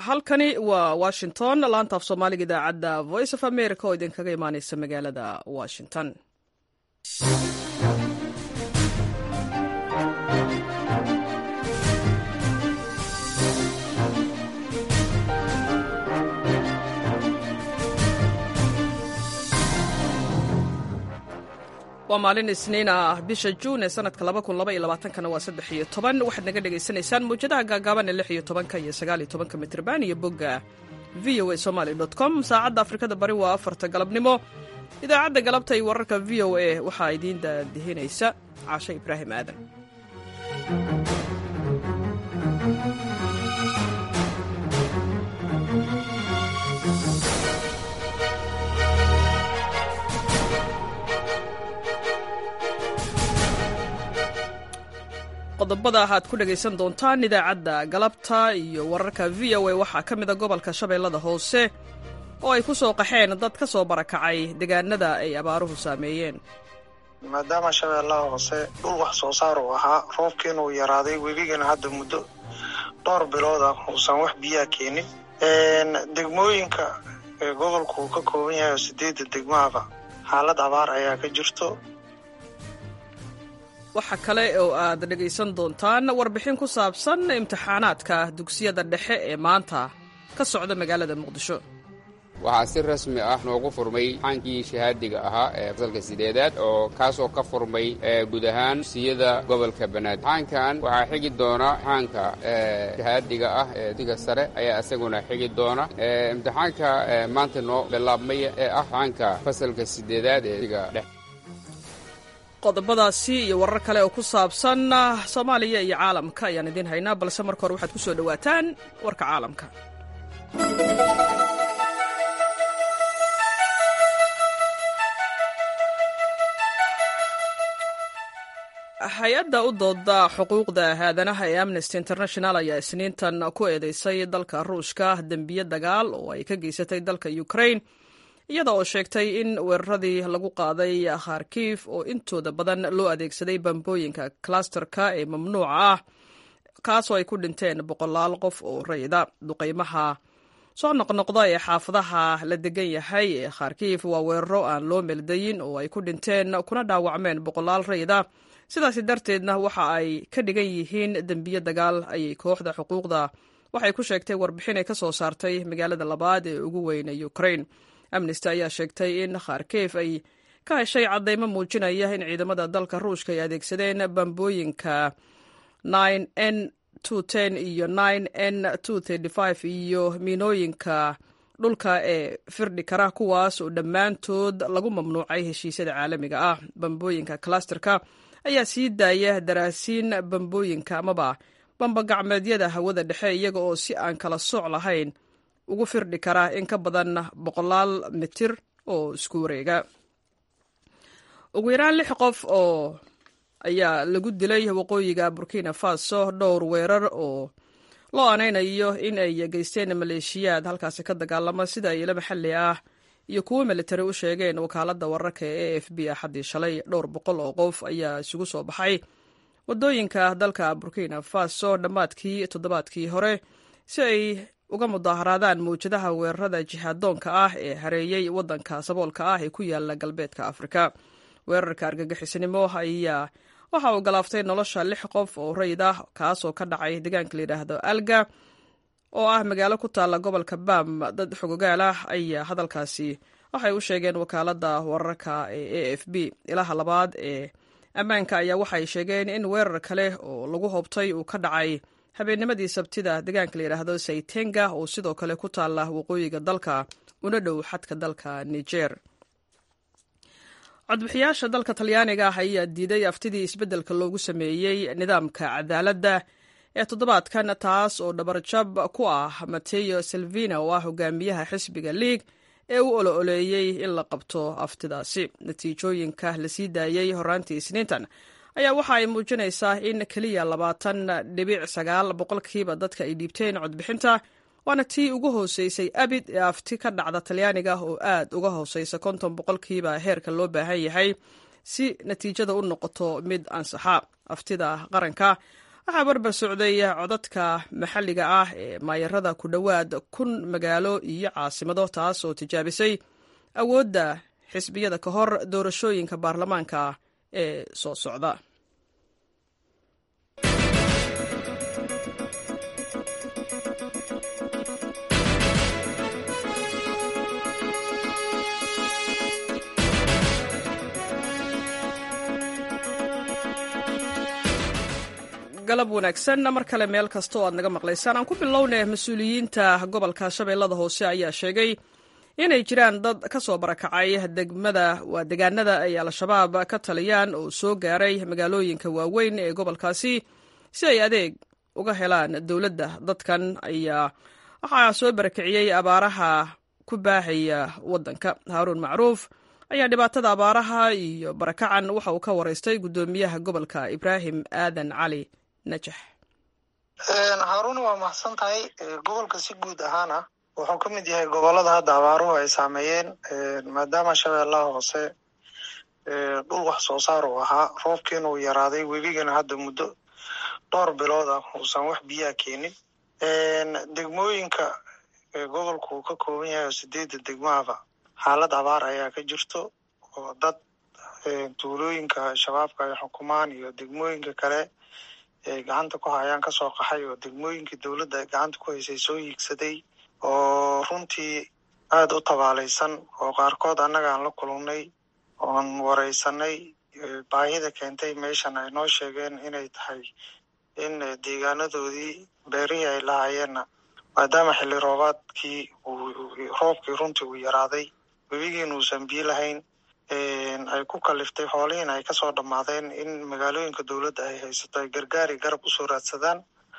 halkani waa washington laanta af soomaaliga idaacadda voice of america oo idinkaga imaaneysa magaalada washington. waa maalin isniin ah bisha juun ee sanadka 2022 waa 13 waxaad naga dhagaysanaysaan muujadaha gaagaaban ee 16 iyo 19 mitirban iyo bogga voasomali.com. saacadda afrikada bari waa 4 galabnimo. idaacadda galabta iyo wararka VOA waxaa idiin daadihinaysa Caasha Ibraahim Aadan. qodobada aad ku dhagaysan doontaan idaacadda galabta iyo wararka VOA waxaa ka mida gobolka Shabeellada Hoose oo ay ku soo qaxeen dad ka soo barakacay deegaanada ay abaaruhu saameeyeen. maadaama Shabeellaha Hoose dhul wax soo saar u ahaa, roobkiina uu yaraaday, webigana hadda muddo dhowr bilood ah uusan wax biyo keenin. degmooyinka gobolku uu ka kooban yahay 8 degmaba xaalad abaar ayaa ka jirto. waxa kale oo aad dhagaysan doontaan warbixin ku saabsan imtixaanaadka dugsiyada dhexe ee maanta ka socda magaalada Muqdisho. waxaa si rasmi ah noogu furmay imtixaankii shahaadiga ahaa ee fasalka 8aad oo kaasoo ka furmay guud ahaan dugsiyada gobolka Banaadir. imtixaankan waxaa xigi doona imtixaanka shahaadiga ah ee dugsiga sare ayaa isaguna xigi doona. imtixaanka maanta noo bilaabmay ee ah imtixaanka fasalka 8aad ee dugsiga dhexe. qodobadaasi iyo warar kale oo ku saabsan Soomaaliya iyo caalamka ayaan idin haynaa, balse marka hore waxaad ku soo dhawaataan warka caalamka. hay-adda u dooda xuquuqda aadanaha ee Amnesty International ayaa isniintan ku eedeysay dalka Ruushka dembiyo dagaal oo ay ka geysatay dalka Ukraine, iyada oo sheegtay in weeraradii lagu qaaday Kharkiv oo intooda badan loo adeegsaday bambooyinka clusterka ee mamnuuca ah, kaasoo ay ku dhinteen 100 qof oo rayida. duqeymaha soo noqnoqda ee xaafadaha la degan yahay ee Kharkiv waa weeraro aan loo meeldayin oo ay ku dhinteen kuna dhaawacmeen 100 rayida. sidaasi darteedna waxa ay ka dhigan yihiin dembiyo dagaal, ayay kooxda xuquuqda waxay ku sheegtay warbixin ay ka soo saartay magaalada labaad ee ugu weyn ee Ukraine. Amnesty ayaa sheegtay in Kharkiv ay ka heshay caddeymo muujinaya in ciidamada dalka Ruushka ay adeegsadeen bambooyinka 9N210 iyo 9N235 iyo miinooyinka dhulka ee firdhi kara, kuwaas oo dhammaantood lagu mamnuucay heshiisyada caalamiga ah. bambooyinka clusterka ayaa sii daaya daraasiin bambooyinka amaba bambagacmeedyada hawada dhexe, iyaga oo si aan kala sooc lahayn ugu firdhi kara in ka badan 100 mitir oo isku wareega. ugu yaraan 6 qof oo ayaa lagu dilay waqooyiga Burkina Faso dhowr weerar oo loo aaneynayo in ay geysteen maleeshiyaad halkaasi ka dagaalama, sida ay ila maxalli ah iyo kuwo militari u sheegeen wakaaladda wararka ee AFP axadii shalay. dhowr boqol oo qof ayaa isugu soo baxay wadooyinka dalka Burkina Faso dhammaadkii toddobaadkii hore si ay uga mudaharaadaan mawjadaha weerarada jihaadoonka ah ee hareeyay waddanka saboolka ah ee ku yaala galbeedka Afrika. weerarka argagixisnimo ayaa waxa uu galaaftay nolosha 6 qof oo rayid ah, kaasoo ka dhacay deegaanka la yidhaahdo Alga oo ah magaalo ku taala gobolka Bam. dad xogogaal ah ayaa hadalkaasi waxay u sheegeen wakaaladda wararka ee AFP. ilaha labaad ee ammaanka ayaa waxay sheegeen in weerar kale oo lagu hobtay uu ka dhacay habeennimadii Sabtida deegaanka la yidhaahdo Saytenga oo sidoo kale ku taala waqooyiga dalka una dhow xadka dalka Niger. codbixiyaasha dalka Talyaaniga ayaa diiday aftidii isbeddelka loogu sameeyey nidaamka cadaaladda ee toddobaadkan, taas oo dhabarjab ku ah Matteo Salvini oo ah hogaamiyaha xisbiga League ee u ololeeyey in la qabto aftidaasi. natiijooyinka la sii daayey horaantii isniintan ayaa waxa ay muujinaysaa in keliya 20.9 boqolkiiba dadka ay dhiibteen codbixinta, waana tii ugu hooseysay abid ee afti ka dhacda Talyaaniga oo aad uga hooseysa 50 boqolkiiba heerka loo baahan yahay si natiijada u noqoto mid ansaxa. aftida qaranka waxaa barbar socday codadka maxalliga ah ee maayarada ku dhowaad 1,000 magaalo iyo caasimado, taas oo tijaabisay awoodda xisbiyada ka hor doorashooyinka baarlamaanka ee soo socda. galab wanaagsan mar kale meel kasta oo aad naga maqlaysaan. aan ku bilownay mas-uuliyiinta gobolka Shabeellada Hoose ayaa sheegay inay jiraan dad ka soo barakacay deegaanada ay al-shabaab ka taliyaan oo soo gaaray magaalooyinka waaweyn ee gobolkaasi si ay adeeg uga helaan dowladda. Dadkan ayaa waxaa soo barakiciyey abaaraha ku baahaya waddanka. Haaruun Macruuf ayaa dhibaatada abaaraha iyo barakacan waxa uu ka waraystay guddoomiyaha gobolka Ibraahim Aadan Cali Najax. Haaruun waa mahadsan tahay. Gobolka si guud ahaan wuxuu ka mid yahay gobolada hadda abaaruhu ay saameeyeen, maadaama Shabeellaha Hoose dhul wax soo saar uu ahaa, roobkiina uu yaraaday, webigana hadda muddo dhowr bilood uusan wax biyaa keenin. Degmooyinka gobolku uu ka kooban yahay 8 degmaaba xaalad abaar ayaa ka jirto, oo dad tuulooyinka shabaabka ay xukumaan iyo degmooyinka kale ay gacanta ku hayaan kasoo qaxay, oo degmooyinkii dowladda ay gacanta ku haysay soo hiigsaday, oo runtii aad u tabaalaysan, oo qaarkood annaga aan la kulannay oon waraysanay. Baahida keentay meeshan ay noo sheegeen inay tahay in deegaanadoodii beerihii ay lahaayeenna maadaama xilli roobaadkii roobkii runtii uu yaraaday, webigiina uusan biyo lahayn, ay ku kaliftay xoolihiina ay kasoo dhammaadeen in magaalooyinka dowladda ay haysato ay gargaari garab usoo raadsadaan.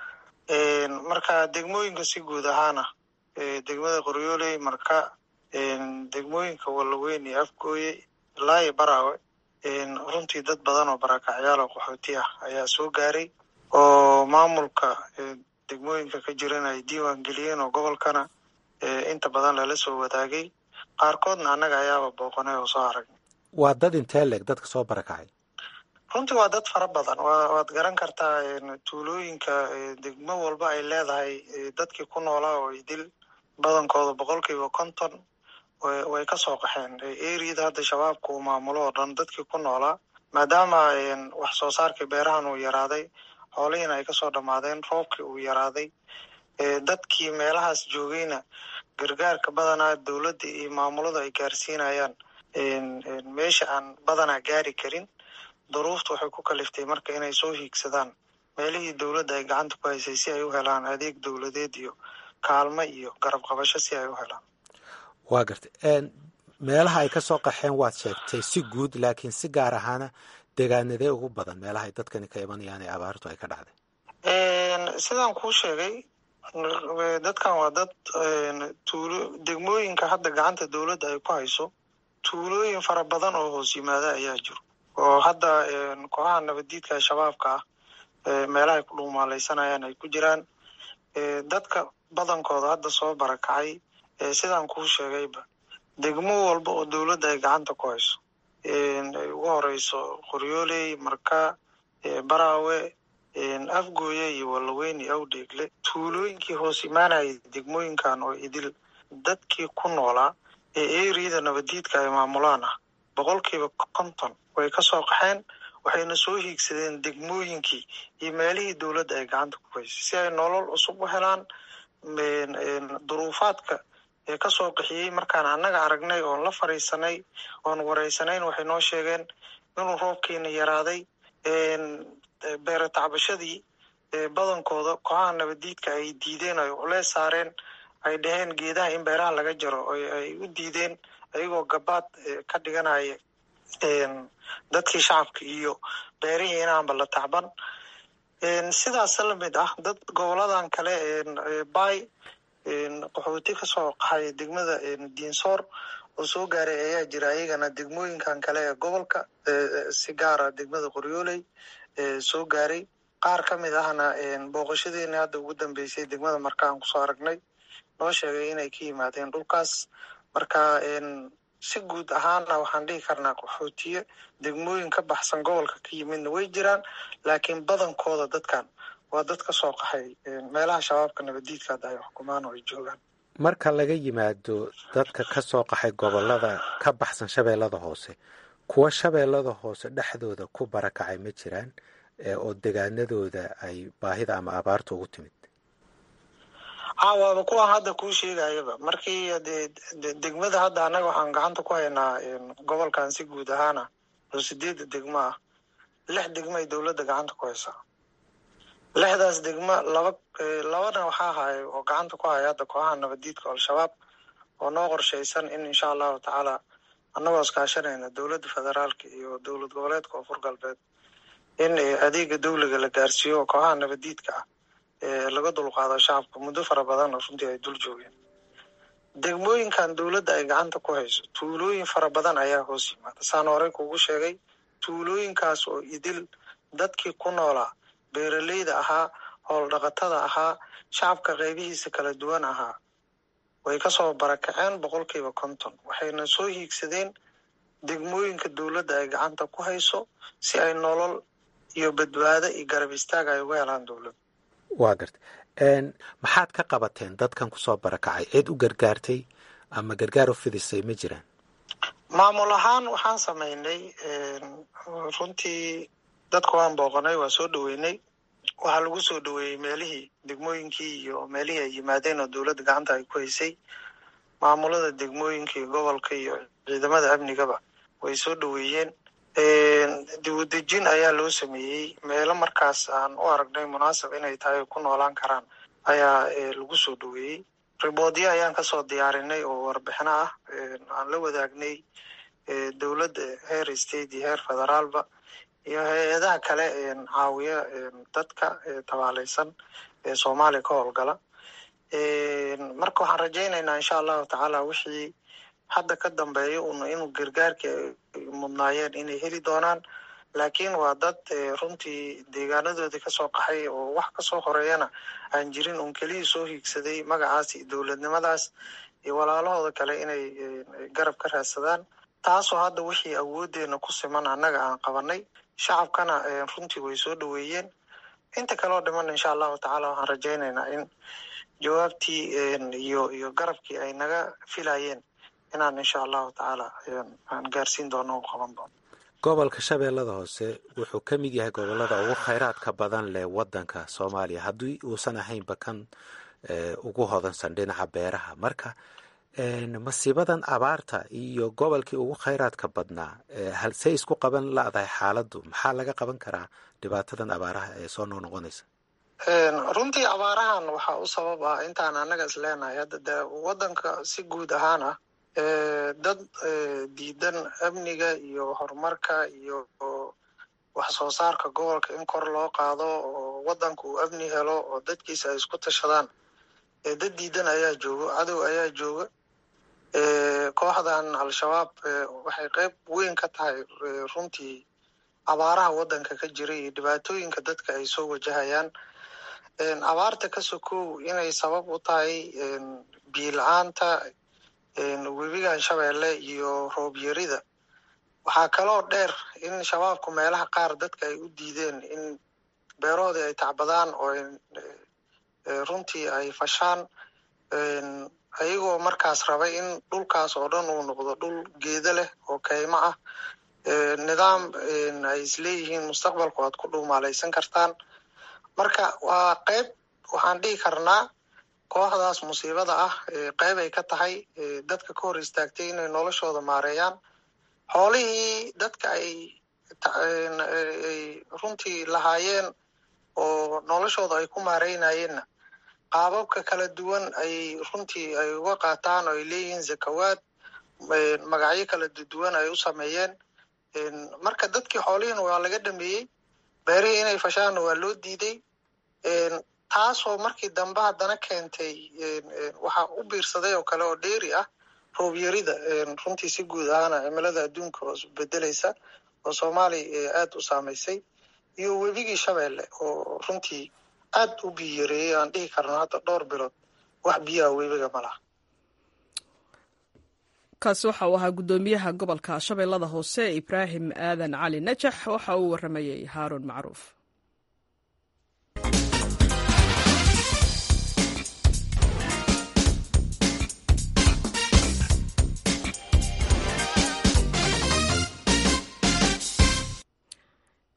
Marka degmooyinka si guud ahaana degmada Qoryooley, Marka, degmooyinka Wallaweyn iyo Afgooye ilaa iyo Baraawe, runtii dad badan oo barakacyaal oo qaxooti ah ayaa soo gaaray, oo maamulka degmooyinka ka jiran ay diiwaan geliyeen, oo gobolkana inta badan lala soo wadaagay. Qaarkoodna annaga ayaaba booqanay oo soo aragnay. waa dad intee leeg dadka soo barakacay? runtii waa dad fara badan. waad garan kartaa tuulooyinka degmo walba ay leedahay dadkii ku noolaa oo idil badankooda 50% way ka soo qaxeen eriyada hadda shabaabku uu maamulo oo dhan. dadkii ku noolaa maadaama wax soo saarkii beerahan uu yaraaday, xoolihiina ay kasoo dhammaadeen, roobkii uu yaraaday, dadkii meelahaas joogayna gargaarka badanaa dowladda iyo maamulada ay gaarsiinayaan meesha aan badanaa gaari karin. duruufta waxay ku kaliftay marka inay soo hiigsadaan meelihii dowladda ay gacanta ku haysay si ay u helaan adeeg dowladeed iyo kaalmo iyo garab qabasho si ay u helaan. waa gartay. meelaha ay ka soo qaxeen waad sheegtay si guud, laakiin si gaar ahaana deegaanadee ugu badan meelaha ay dadkani ka imanayaan ee abaartu ay ka dhacday? sidaan kuu sheegay, dadkan waa dad degmooyinka hadda gacanta dowladda ay ku hayso tuulooyin fara badan oo hoos yimaada ayaa jiro, oo hadda kooxaha nabaddiidka shabaabka meelaha ay ku dhuumaalaysanayaan ay ku jiraan. dadka badankooda hadda soo barakacay sidaan kuu sheegayba degmo walba oo dowladda ay gacanta ku hayso, ay ugu horeyso Qoryooley, Marka, Baraawe, Afgooye iyo Wallaweyn iyo Awdheegle, tuulooyinkii hoos imaanayay degmooyinkan oo idil dadkii ku noolaa eriyada nabaddiidka ay maamulaan 50% way ka soo qaxeen, waxayna soo hiigsadeen degmooyinkii iyo meelihii dowladda ay gacanta ku haysay si ay nolol cusub u helaan. duruufaadka ka soo qaxiyey markaan annaga aragnay oon la fariisanay oon wareysanayn, waxay noo sheegeen inuu roobkiina yaraaday, beera tacbashadii badankooda kooxaha nabaddiidka ay diideen, ay culeys saareen, ay dhaheen geedaha in beeraha laga jaro, ay u diideen ayagoo gabaad ka dhiganaya dadkii shacabka iyo beerihii inaanba la tacban. sidaas la mid ah dad goboladan kale bay qaxooti ka soo qaxay degmada Diinsoor oo soo gaaray ayaa jira ayagana degmooyinkan kale ee gobolka, si gaara degmada Qoryooley soo gaaray. qaar ka mid ahna booqashadeena hadda ugu dambeysay degmada Marka aan kusoo aragnay noo sheegay inay ka yimaadeen dhulkaas. marka si guud ahaana waxaan dhihi karnaa qaxootiye degmooyin ka baxsan gobolka ka yimidna way jiraan, laakiin badankooda dadkan waa dad ka soo qaxay meelaha shabaabka nabadiidka hadda ay xukumaan oo ay joogaan. marka laga yimaado dadka ka soo qaxay gobolada ka baxsan shabeellada hoose, kuwa shabeellada hoose dhexdooda ku barakacay ma jiraan oo degaanadooda ay baahida ama abaarta ugu timid? waaba kuwaan hadda kuu sheegayaba. markii degmada hadda annaga waxaan gacanta ku haynaa gobolkan si guud ahaana oo 8 degmo ah. 6 degmo ay dowladda gacanta ku haysaa. 6daas degmo labana waxaa haya oo gacanta ku haya hadda kooxaha nabadiidka al-shabaab oo noo qorshaysan in insha allahu tacaala annagoo iskaashanayna dowladda federaalka iyo dowlad goboleedka koonfur galbeed in adeega dawliga la gaarsiiyo kooxaha nabadiidka ah laga dulqaado shacabka muddo fara badan oo runtii ay dul joogeen. degmooyinkan dowladda ay gacanta ku hayso tuulooyin fara badan ayaa hoos yimaada. saan horey kugu sheegay, tuulooyinkaas oo idil dadkii ku noolaa beeraleyda ahaa, howl dhaqatada ahaa, shacabka qaybihiisa kala duwan ahaa way ka soo barakaceen 50%. waxayna soo hiigsadeen degmooyinka dowladda ay gacanta ku hayso si ay nolol iyo badbaado iyo garab istaag ay uga helaan dowladda. waa garta maxaad ka qabateen dadkan kusoo barakacay? cid u gargaartay ama gargaar u fidisay ma jiraan? maamul ahaan waxaan samaynay runtii dadka waan booqanay, waa soo dhaweynay. waxaa lagu soo dhaweeyey meelihii degmooyinkii iyo meelihii ay yimaadeen oo dowladda gacanta ay ku haysay. maamulada degmooyinka iyo gobolka iyo ciidamada amnigaba way soo dhaweeyeen. dibudejin ayaa loo sameeyey meelo markaas aan u aragnay munaasab inay tahay ku noolaan karaan ayaa lagu soo dhaweeyey. riboodyo ayaan kasoo diyaarinay oo warbixino ah aan la wadaagnay dowladda heer state iyo heer federaalba iyo hay-adaha kale caawiya dadka tabaalaysan ee soomaaliya ka howlgala. marka waxaan rajaynaynaa insha allahu tacaala wixii hadda ka dambeeya inuu gargaarkii ay mudnaayeen inay heli doonaan. laakiin waa dad runtii deegaanadoodii kasoo qaxay oo wax kasoo horeeyana aan jirin, un keliyii soo hiigsaday magacaas iyo dowladnimadaas iyo walaalahooda kale inay garab ka raadsadaan. taasoo hadda wixii awoodeena ku siman annaga aan qabanay. shacabkana runtii way soo dhaweeyeen. inta kaleo dhiman insha allahu tacaala waxaan rajaynaynaa in jawaabtii iyo garabkii ay naga filayeen inaan insha allahu tacaala aan gaarsiin doono u qaban doono. gobolka shabeellada hoose wuxuu ka mid yahay gobolada ugu khayraadka badan leh wadanka soomaaliya, haddii uusan ahaynba kan ugu hodansan dhinaca beeraha. marka masiibadan abaarta iyo gobolkii ugu khayraadka badnaa halsey isku qaban ladahay xaaladdu? maxaa laga qaban karaa dhibaatadan abaaraha ee soo noqnoqonaysa? runtii abaarahan waxaa u sabab ah intaan annaga is leenahay hadda de wadanka si guud ahaan ah dad diidan amniga iyo horumarka iyo wax soo saarka gobolka in kor loo qaado oo wadanka uu amni helo oo dadkiisa ay isku tashadaan. dad diidan ayaa jooga, cadow ayaa jooga. kooxdan al-shabaab waxay qayb weyn ka tahay runtii abaaraha wadanka ka jira iyo dhibaatooyinka dadka ay soo wajahayaan. abaarta ka sokow inay sabab u tahay biyo la-aanta webigan shabeelle iyo roob yarida. waxaa kaloo dheer in shabaabku meelaha qaar dadka ay u diideen in beerahoodii ay tacbadaan oo runtii ay fashaan ayagoo markaas rabay in dhulkaas oo dhan uu noqdo dhul geeda leh oo kaymo ah. nidaam ay isleeyihiin mustaqbalku aad ku dhuumaalaysan kartaan. marka waa qayb waxaan dhihi karnaa kooxdaas musiibada ah qayb ay ka tahay dadka ka hor istaagtay inay noloshooda maareeyaan. xoolihii dadka ay runtii lahaayeen oo noloshooda ay ku maareynayeenna qaababka kala duwan ay runtii ay uga qaataan oo ay leeyihiin zakawaad magacyo kala duwan ay u sameeyeen. marka dadkii xoolihiina waa laga dhameeyey, beerihii inay fashaanna waa loo diiday. taasoo markii dambe haddana keentay waxaa u biirsaday oo kale oo dheeri ah roob yarida runtii si guud ahaana cimilada adduunka oo isbedelaysa oo soomaaliya aad u saamaysay, iyo webigii shabeelle oo runtii aad u biyo yareeyey. aan dhihi karno hadda dhowr bilood wax biyaha webiga ma laha. kaasi waxa uu ahaa guddoomiyaha gobolka shabeellada hoose ibraahim aadan cali najax. waxa uu waramayey haaruun macruuf.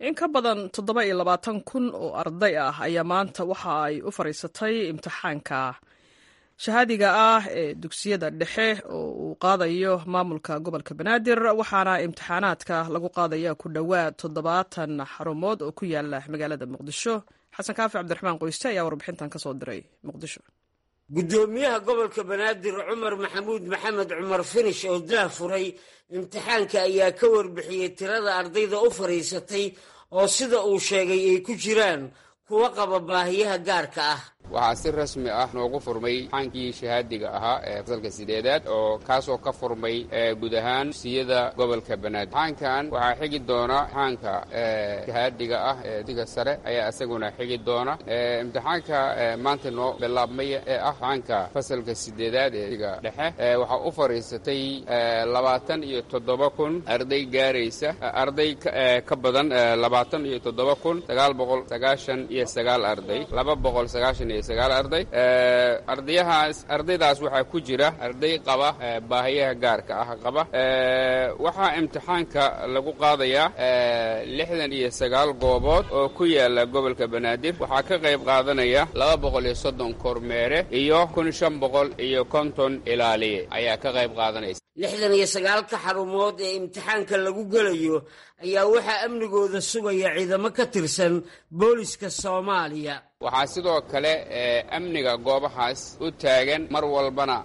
in ka badan 27,000 oo arday ah ayaa maanta waxa ay u fariisatay imtixaanka shahaadiga ah ee dugsiyada dhexe oo uu qaadayo maamulka gobolka banaadir waxaana imtixaanaadka lagu qaadaya ku dhowaad 70 xarumood oo ku yaala magaalada muqdisho. xasan kaafi cabdiraxmaan qoyste ayaa warbixintan ka soo diray muqdisho. gudoomiyaha gobolka banaadir cumar maxamuud maxamed cumar finish oo daafuray imtixaanka ayaa ka warbixiyey tirada ardayda u fariisatay oo sida uu sheegay ay ku jiraan kuwa qaba baahiyaha gaarka ah. waxaa si rasmi ah noogu furmay imtixaankii shahaadiga ahaa ee fasalka sideedaad oo kaasoo ka furmay guud ahaan dugsiyada gobolka banaadir. imtixaankan waxaa xigi doona imtixaanka shahaadiga ah ee dugsiga sare ayaa isaguna xigi doona. imtixaanka maanta noo bilaabmaya ee ah imtixaanka fasalka sideedaad ee dugsiga dhexe waxaa u fariisatay 27,000 arday gaaraysa arday ka badan 27,999 arday 299 arday. ardaydaas waxaa ku jira arday qaba baahiyaha gaarka ah qaba. waxaa imtixaanka lagu qaadayaa 69 goobood oo ku yaala gobolka banaadir. waxaa ka qayb qaadanaya 230 kormeere iyo 550 ilaaliye ayaa ka qayb qaadanaysa. 69 xarumood ee imtixaanka lagu gelayo ayaa waxaa amnigooda sugaya ciidamo ka tirsan booliska Soomaaliya. waxaa sidoo kale amniga goobahaas u taagan mar walbana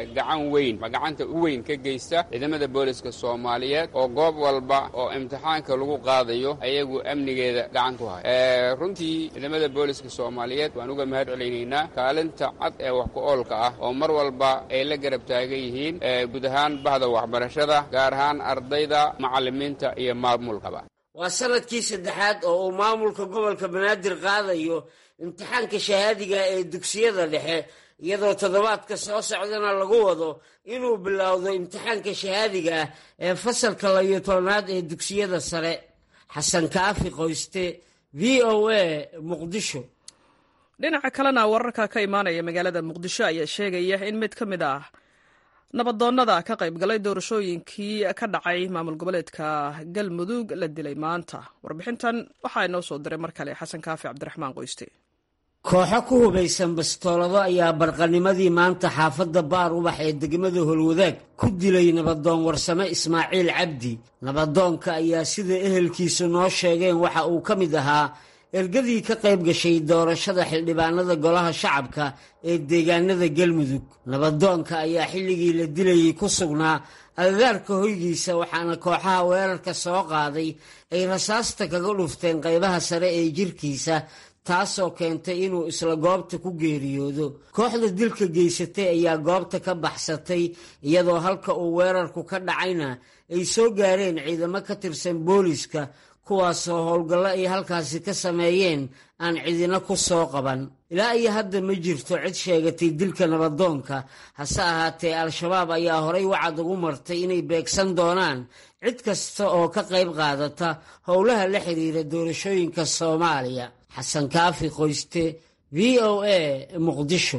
gacanta u weyn ka geysta ciidamada booliska Soomaaliyeed oo goob walba oo imtixaanka lagu qaadayo ayagu amnigeeda gacan ku haya. runtii ciidamada booliska Soomaaliyeed waan uga mahad celinaynaa kaalinta cad ee wax ku oolka ah oo mar walba ay la garab taagan yihiin guud ahaan bahda waxbarashada gaar ahaan ardayda macallimiinta iyo maamulkaba. waa sanadkii saddexaad oo uu maamulka gobolka banaadir qaadayo imtixaanka shahaadiga ee dugsiyada dhexe iyadoo toddobaadka soo socdana lagu wado inuu bilowdo imtixaanka shahaadiga ah ee fasalka 12aad ee dugsiyada sare. xasan kaafi qoyste, VOA, Muqdisho. dhinaca kalena wararka ka imaanaya magaalada muqdisho ayaa sheegaya in mid ka mid ah nabadoonnada ka qayb galay doorashooyinkii ka dhacay maamul goboleedka galmudug la dilay maanta. warbixintan waxaa inoo soo diray mar kale xasan kaafi cabdiraxmaan qoyste. kooxo ku hubaysan bastoolado ayaa barqanimadii maanta xaafadda baar ubax ee degmada Holwadaag ku dilay nabadoon warsame Ismaaciil Cabdi. nabadoonka ayaa sida ehelkiisu noo sheegeen waxa uu ka mid ahaa ergadii ka qayb gashay doorashada xildhibaanada golaha shacabka ee deegaanada galmudug. nabadoonka ayaa xilligii la dilayay ku sugnaa agagaarka hoygiisa waxaana kooxaha weerarka soo qaaday ay rasaasta kaga dhufteen qaybaha sare ee jirkiisa taasoo keentay inuu isla goobta ku geeriyoodo. kooxda dilka geysatay ayaa goobta ka baxsatay iyadoo halka uu weerarku ka dhacayna ay soo gaareen ciidamo ka tirsan booliska kuwaasoo howlgallo ay halkaasi ka sameeyeen aan cidina ku soo qaban. ilaa iyo hadda ma jirto cid sheegatay dilka nabadoonka, hase ahaatee al-shabaab ayaa horay wacad ugu martay inay beegsan doonaan cid kasta oo ka qayb qaadata howlaha la xiriira doorashooyinka Soomaaliya. xasan kaafi qoyste, VOA, Muqdisho.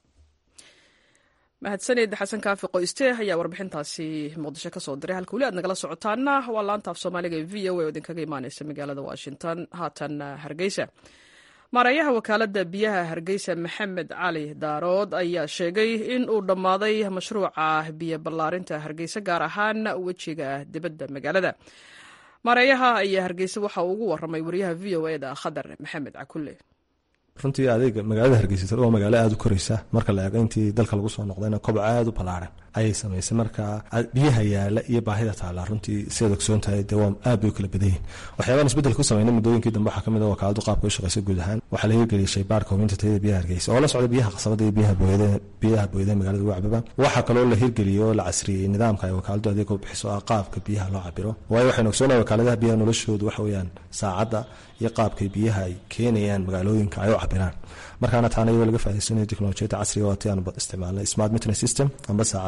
mahadsanid xasan kaafi qoyste ayaa warbixintaasi muqdisho ka soo diray. halka weli aad nagala socotaana waa laanta af soomaaliga ee VOA oo idinkaga imaaneysa magaalada Washington. haatan Hargeysa. maareeyaha wakaaladda biyaha Hargeysa Maxamed Cali Daarood ayaa sheegay in uu dhammaaday mashruuca biyo ballaarinta Hargeysa gaar ahaan wejiga dibadda magaalada. maareeyaha ayaa Hargeysa waxa uu ugu waramay wariyaha VOA-da Khadar Maxamed Cakulle. runtii adeega magaalada Hargeysa waa magaalo aad u koraysa marka la eego intii dalka lagu soo noqdayna koboc aad u ballaaran ayay samaysay. marka biyaha yaala iyo baahida taala runtii sidaad ogsoon tahay dee waa aad bay u kala badan yihiin. waxyaabahan isbeddel ku sameynay muddooyinkii dambe waxaa ka mid ah wakaaladu qaabka u shaqaysa guud ahaan waxaa la hirgeliyay shaybaarka hubinta tayada biyaha Hargeysa oo la socda biyaha qasabada iyo biyaha booyada magaalada ugu cababa. waxaa kaloo la hirgeliyay oo la casriyey nidaamka ay wakaaladu adeeg u bixiso qaabka biyaha loo cabiro. waayo waxaynu ogsoonahay wakaaladaha biyaha noloshoodu waxa weeyaan saacadda iyo qaabkay biyaha ay keenayaan magaalooyinka ay u cabiraan. markaana taana iyadoo laga faa'iideysanayo teknolojiyadda casriga oo aan isticmaalnay smart metering system amba saacado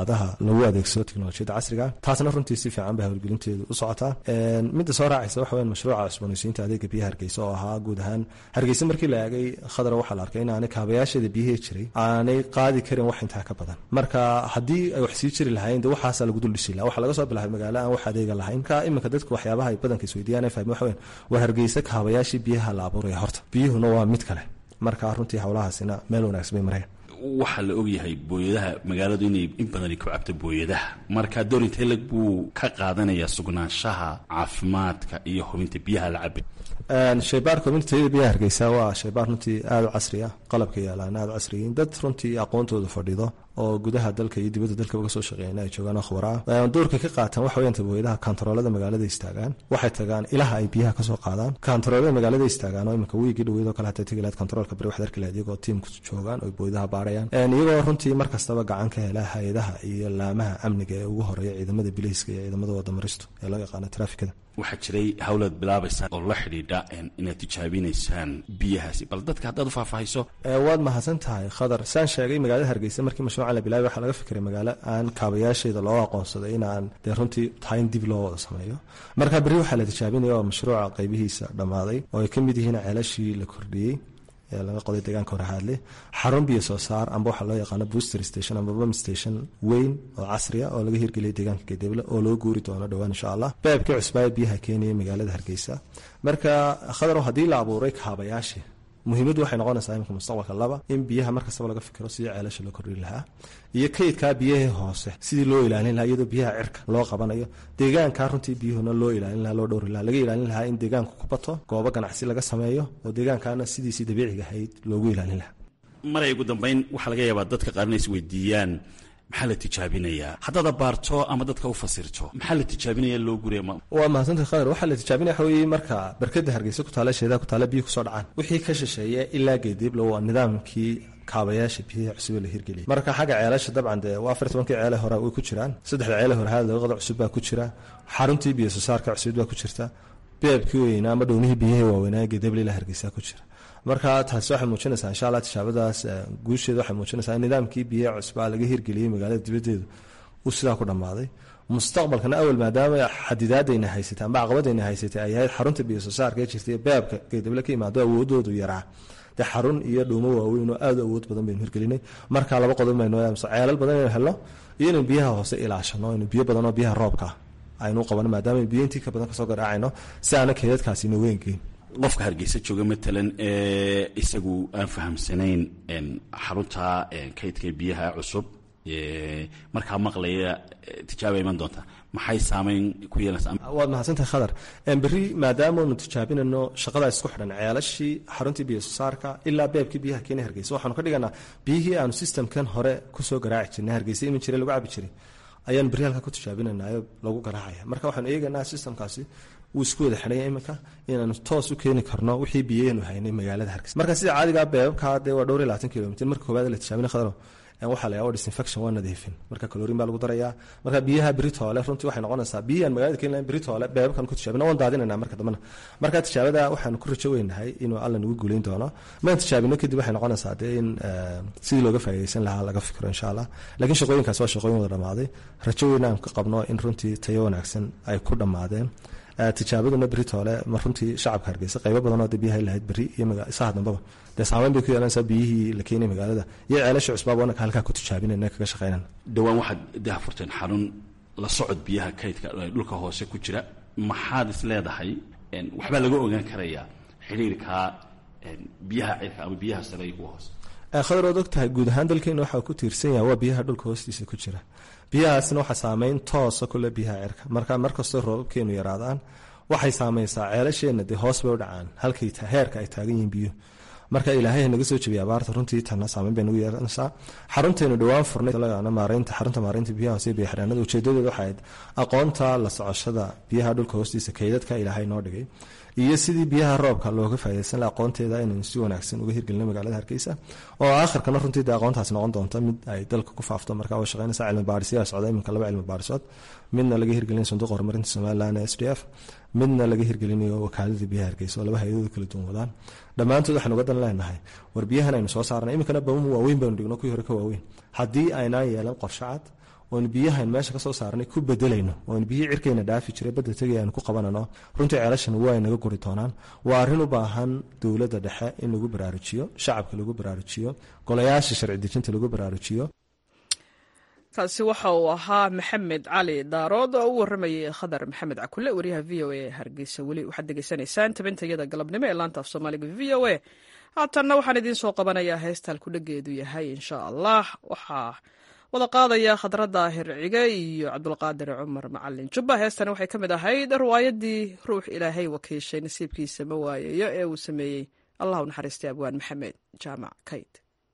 xaafadaha lagu adeegsado teknolojiyadda casriga taasna runtii si fiican bay howlgelinteedu u socotaa. midda soo raacaysa waxa weyan mashruuca cusboonaysiinta adeega biyaha hargeysa oo ahaa guud ahaan hargeysa markii la eegay khadar waxaa la arkay inaanay kaabayaasheeda biyihii jiray aanay qaadi karin wax intaa ka badan. marka haddii ay wax sii jiri lahayn de waxaasaa lagu dul dhisi laha. waxaa laga soo bilaabay magaalo aan wax adeega lahayn. marka iminka dadku waxyaabaha ay badanka isweydiiyaan ay fahmeen waxa weyan war hargeysa kaabayaashii biyaha la abuuraya horta biyuhuna waa mid kale. marka runtii howlahaasina meel wanaagsan bay mareen. waxaa la ogyahay booyadaha magaaladu inay in badani ku cabto booyadaha, marka doorinteleg buu ka qaadanayaa sugnaanshaha caafimaadka iyo hubinta biyaha la cabay. shaybaarka hubinta tayada biyaha hargeysa waa shaybaar runtii aada u casri ah, qalabka yaalaan aada u casriyiin, dad runtii aqoontooda fadhido oo gudaha dalka iyo dibadda dalka uga soo shaqeeyana ay joogaan khubara ah. doorka ka qaataan waxa weeyaan booyadaha kantaroolada magaalada istaagaan, waxay tagaan ilaha ay biyaha kasoo qaadaan. kantaroolada magaalada istaagaan oo imika wiigii dhaweydoo kale hataa tegi lahayd kantaroolka bari waxad arki lahayd iyagoo tiimku joogaan oo booyadaha baarayaan, iyagoo runtii mar kastaba gacan ka hela hay-adaha iyo laamaha amniga ee ugu horeeya ciidamada biliiska iyo ciidamada wadamaristu ee loo yaqaano traafikada. waxaa jiray hawlaad bilaabaysaan oo la xidhiidha inaad tijaabinaysaan biyahaasi, bal dadka haddaad u faahfaahiso. waad mahadsan tahay khadar. saan sheegay magaalada hargeysa markii mashruucan la bilaabay waxaa laga fikiray magaalo aan kaabayaasheeda loo aqoonsaday inaan dee runtii tahay in dib loo wada sameeyo. marka berri waxaa la tijaabinaya oo mashruuca qaybihiisa dhammaaday oo ay ka mid yihiin ceelashii la kordhiyey ee laga qoday deegaanka Horahaadle, xarun biyo soo saar amba waxa loo yaqaan booster station amba pump station weyn oo casri ah oo laga hirgeliyay deegaanka Geedebla oo loo guuri doono dhawaan insha Allah. baabka cusbaa biyaha Kenya magaalada Hargeysa. marka khadar hadii la abuuray kaabayaashii muhiimadu waxay noqonaysaa in mustaqbalka laba in biyaha markasta laga fikiro sidii ceelasha loo kordhin lahaa iyo kaydka biyaha hoose sidii loo ilaalin lahaa iyadoo biyaha cirka loo qabanayo deegaanka runtii biyuhuna loo ilaalin lahaa loo dhowri lahaa laga ilaalin lahaa in deegaanku ku bato goobo ganacsi laga sameeyo oo deegaankana sidiisii dabiiciga ahayd loogu ilaalin lahaa. maray ugu dambeyn waxaa laga yaabaa dadka qaarna is weydiiyaan maxaa la tijaabinayaa, haddaad baarto ama dadka u fasirto maxaa la tijaabinaya loo guriya. waa mahadsantahay khadar. waxaa la tijaabinaya waxa weeye marka barkada Hargeysa ku taala sheedaa ku taala biyo ku soo dhacaan wixii ka shisheeye ilaa Geedebla waa nidaamkii kaabayaasha biyaha cusub la hirgeliyay. marka xagga ceelasha dabcan de waa 14 ceele hore way ku jiraan, 3 ceele hore hada waqti cusub baa ku jira, xaruntii biyo soo saarka cusub baa ku jirta, beebkii weyn ama dhownihii biyaha waaweynaa Geedebla ilaa Hargeysa ku jira. marka taasi waxay muujinaysaa insha Allah tijaabadaas guusheeda waxay muujinaysaa in nidaamkii biyaha cusub laga hirgeliyay magaalada dibadeeda uu sidaa ku dhamaaday. mustaqbalkana awal maadaama xadidaadayna haysatay ama caqabadayna haysatay ay ahayd xarunta biyo soo saarka ee jirtay beebka Geedebla ka yimaado awoodoodu yaraa, de xarun iyo dhuumo waaweyn oo aad u awood badan baynu hirgelinay. marka laba qodob ma inoo yaamso ceelal badan inuu helo iyo in biyaha hoose ilaashano, in biyo badan oo biyaha roobka aynu qabano maadaama biyo intii ka badan ka soo garaacayno si aan keedadkaasi inoo weyngeyn. qofka Hargeysa jooga matalan isagu aan fahamsanayn xarunta kaydka biyaha cusub markaa maqlaya tijaabo iman doonta maxay saameyn ku yeelanaysaa? waad mahadsantahay khadar. berri maadaama aanu tijaabinayno shaqada isku xidhan ceelashii xaruntii biyo soo saarka ilaa beebkii biyaha Kenya Hargeysa waxaanu ka dhiganaa biyihii aanu systemkan hore ku soo garaaci jirnay Hargeysa iman jiray lagu cabi jiray ayaan berri halka ku tijaabinaynayo lagu garaacaya. marka waxaanu eegaynaa systemkaasi uu isku wada xidhaya iminka inaanu toos u keeni karno wixii biyeenu haynay magaalada Hargeysa. marka sida caadiga beebka dee waa dhowr 20 kilomitir marka koobaad la tijaabinay khadaro waxaa la yaabaa disinfection waa nadiifin, marka chlorine baa lagu darayaa. marka biyaha Britoole runtii waxay noqonaysaa biyahan magaalada Kenya Britoole beebkan ku tijaabina waan daadinayna marka dambana. marka tijaabada waxaan ku rajo weynahay inuu alla nagu guuleyn doono. ma tijaabino kadib waxay noqonaysaa in sidii looga faa'iideysan lahaa laga fikiro insha Allah. laakiin shaqooyinkaas waa shaqooyin wada dhamaaday, rajo weynaan ka qabno in runtii tayo wanaagsan ay ku dhamaadeen. tijaabaduna Britoole ma runtii shacabka Hargeysa qaybo badan oo biyaha lahayd bari iyo magaalada dambaba de saameyn bay ku yeelanaysaa biyihii la keenay magaalada iyo ceelasha cusbaa wana halka ku tijaabinayna kaga shaqeynaan. dhawaan waxaad daafurteen xarun la socod biyaha kaydka dhulka hoose ku jira, maxaad is leedahay waxba laga ogaan karayaa xiriirka biyaha cirka ama biyaha sare iyo hoose? khadar oo ogtahay guud ahaan dalkeena waxa ku tiirsan yahay waa biyaha dhulka hoostiisa ku jira. biyahaasna waxa saameyn toos ah ku leh biyaha cirka. marka markastoo roobabkeenu yaraadaan waxay saameysaa ceelasheena de hoos bay u dhacaan halkii heerka ay taagan yihiin biyo. marka ilaahay naga soo jabiya abaarta runtii tan saameyn bay nagu yeelanaysaa. xarunteenu dhawaan furnay xarunta maareynta biyaha hoose biyo xiraanada ujeedadeedu waxay ahayd aqoonta la socoshada biyaha dhulka hoostiisa kaydadka ilaahay noo dhigay iyo sidii biyaha roobka looga faa'iideysan lahaa aqoonteeda inaynu si wanaagsan uga hirgelino magaalada Hargeysa oo aakhirkana runtii aqoontaasi noqon doonta mid ay dalka ku faafto. marka oo shaqeynaysa cilmi baadhisyo socda iminka 2 cilmi baadhisood, midna laga hirgelinayo sanduuqa horumarinta Somaliland SDF, midna laga hirgelinayo wakaalada biyaha Hargeysa oo 2 hay'adood kala duwan wadaan. dhammaantood waxaan uga dan leenahay war biyahan aynu soo saarnay iminkana baamu waaweyn baynu dhigno kuwii hore ka waaweyn haddii aynaan yeelan qorshe cad oon biyahan meesha kasoo saarnay ku bedelayno oon biyo cirkayna dhaafi jiray badda tegayaan ku qabanano runtii ceelashan waa inaga guri doonaan waa arrin u baahan dowladda dhexe in lagu baraarujiyo shacabka lagu baraarujiyo golayaasha sharci dejinta lagu baraarujiyo kaasi waxa uu ahaa maxamed cali daarood oo u waramayay khadar maxamed cakule wariyaha v o a hargeysa weli waxaad degeysanaysaan tabintayada galabnimo ee laanta af soomaaliga v o a haatanna waxaan idiin soo qabanayaa heestal kudhageedu yahay insha allah waxaa wada qaadaya khadra daahir cige iyo cabdulqaadir cumar macalin jubba heestani waxay ka mid ahayd riwaayadii ruux ilaahay wakiishay nasiibkiisa ma waayayo ee uu sameeyey allah u naxariistay abwaan maxamed jaamac kayd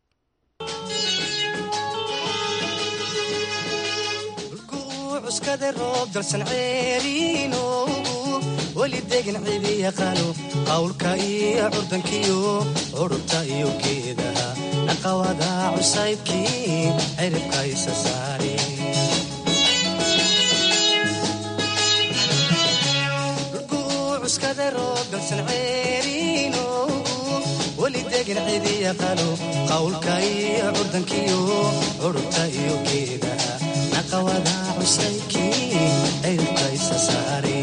uskada roob dalsan ceeriino weli degan cidi yaqaano qawlka iyo curdankiyo ururta iyo geedaha naqawada cusaybkii ciribka isa saari dhulku uskada roob dalsan ceeriino weli degan cidi yaqaano qawlka iyo curdankiyo ururta iyo geedaha naqawada cusaybkii ciribka isa saari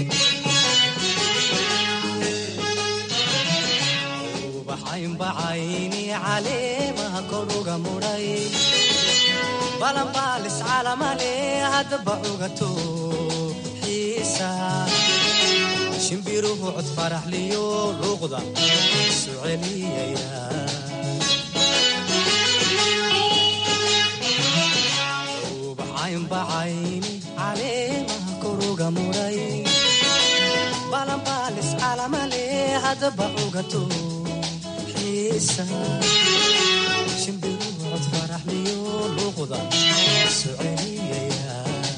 bacayni caleemaha koruga mudhay balanbaalis calamale haddaba cugato xiisa shimbiruhu cod faraxliyo luuqda isu celiyaya bacayni caleemaha koruga mudhay balanbaalis calamale haddaba cugato shimbiruhu cod faraxliyo luuqda isu celiyaya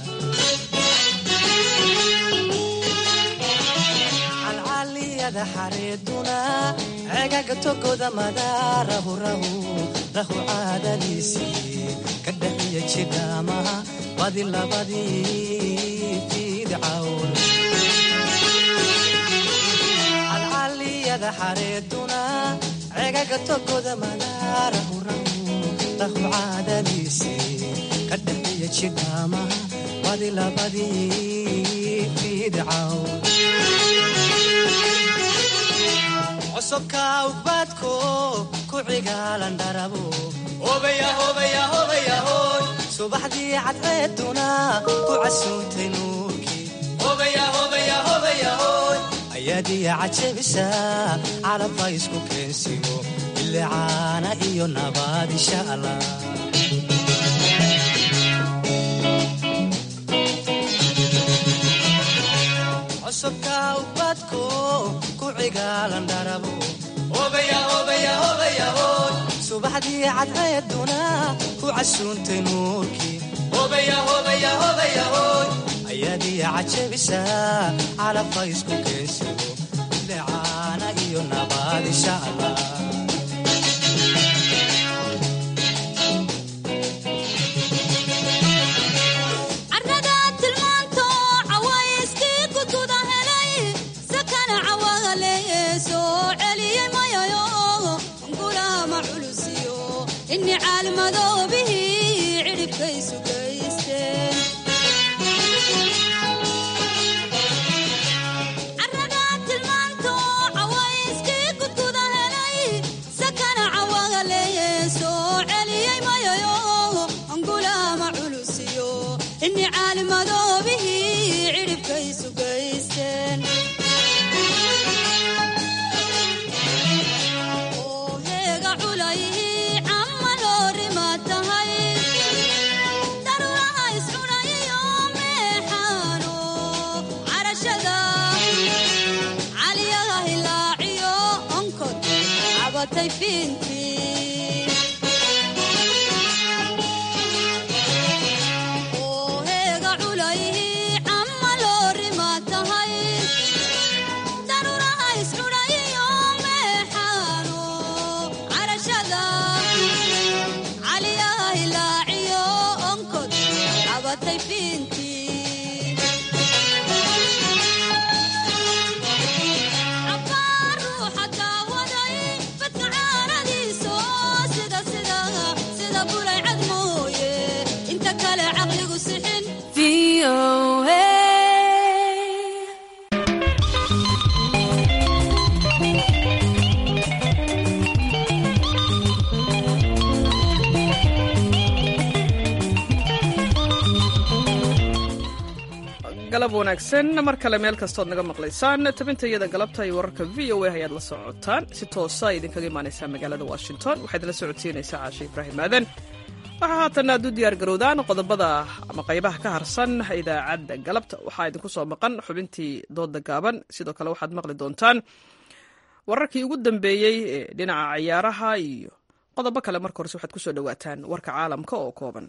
calcaliyada xareeduna cegaga togoda madaarahu rahu caadadiisii ka dhaxiya jidhaamaha badi labadii fiidcawn calcaliyada xareeduna cegaga togoda madaarahu rahu caadadiisii ka dhaxiya jidhaamaha badi labadii fiidcawn cosubka ugbaadko ku cigaalan dharabo subaxdii cadceeduna ku casuuntay nuurkii ayaadiya cajabisa calabba isku keensigo bilicaana iyo nabaad insha allah cosubka ubadko ku cigaalan dharabo subaxdii cadceeduna ku casuuntay nuurkii ayaadiya cajabisa calabba isku keensigo bilicaana iyo nabaad insha allah sida bulay cad mooye inta kale caqligu galab wanaagsan mar kale meel kastood naga maqlaysaan tabintayada galabta iyo wararka v o a ayaad la socotaan si toosa idinkaga imaanaysaa magaalada washington waxaad la socodsiinaysaa caashe ibraahim aadan waxaa haatan aad u diyaar garowdaan qodobada ama qaybaha ka harsan idaacadda galabta waxaa idinku soo maqan xubintii dooda gaaban sidoo kale waxaad maqli doontaan wararkii ugu dambeeyey ee dhinaca ciyaaraha iyo qodobo kale marka horese waxaad kusoo dhawaataan warka caalamka oo kooban.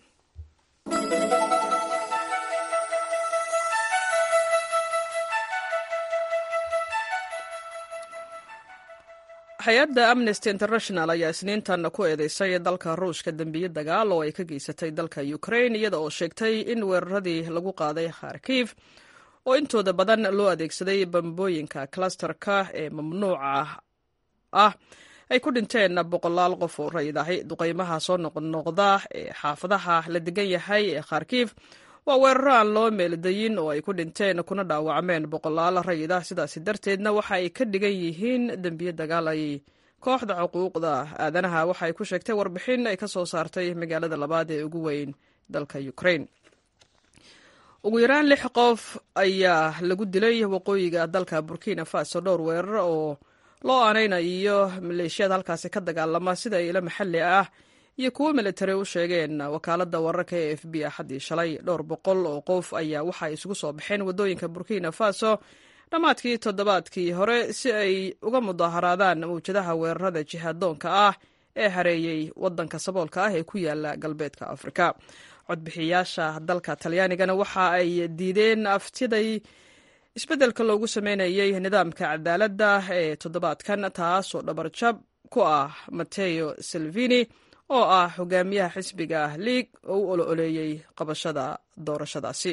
hay-adda amnesty international ayaa isniintan ku eedeysay dalka ruushka dembiye dagaal oo ay ka geysatay dalka ukraine iyada oo sheegtay in weeraradii lagu qaaday kharkiv oo intooda badan loo adeegsaday bambooyinka klasterka ee mamnuuca ah ay ku dhinteen boqolaal qof oo rayid ahi. duqaymaha soo noqnoqda ee xaafadaha la degan yahay ee kharkiv waa weeraro aan loo meeldayin oo ay ku dhinteen kuna dhaawacmeen boqolaal rayid ah. sidaasi darteedna waxa ay ka dhigan yihiin dembiye dagaal. ay kooxda xuquuqda aadanaha waxa ay ku sheegtay warbixin ay ka soo saartay magaalada labaad ee ugu weyn dalka ukraine. ugu yaraan 6 qof ayaa lagu dilay waqooyiga dalka burkina faso dhowr weerar oo loo aanaynayo maleeshiyada halkaasi ka dagaalama sida ilo maxalli ah iyo kuwo militari u sheegeen wakaaladda wararka ee AFP axaddii shalay. dhowr boqol oo qof ayaa waxa ay isugu soo baxeen waddooyinka burkina faso dhammaadkii toddobaadkii hore si ay uga mudaharaadaan mawjadaha weerarada jihaadoonka ah ee hareeyey waddanka saboolka ah ee ku yaala galbeedka afrika. codbixiyaasha dalka talyaanigana waxa ay diideen aftiday isbeddelka loogu sameynayay nidaamka cadaaladda ee toddobaadkan taasoo dhabarjab ku ah Matteo Salvini oo ah hogaamiyaha xisbiga liig oo u ololeeyey qabashada doorashadaasi.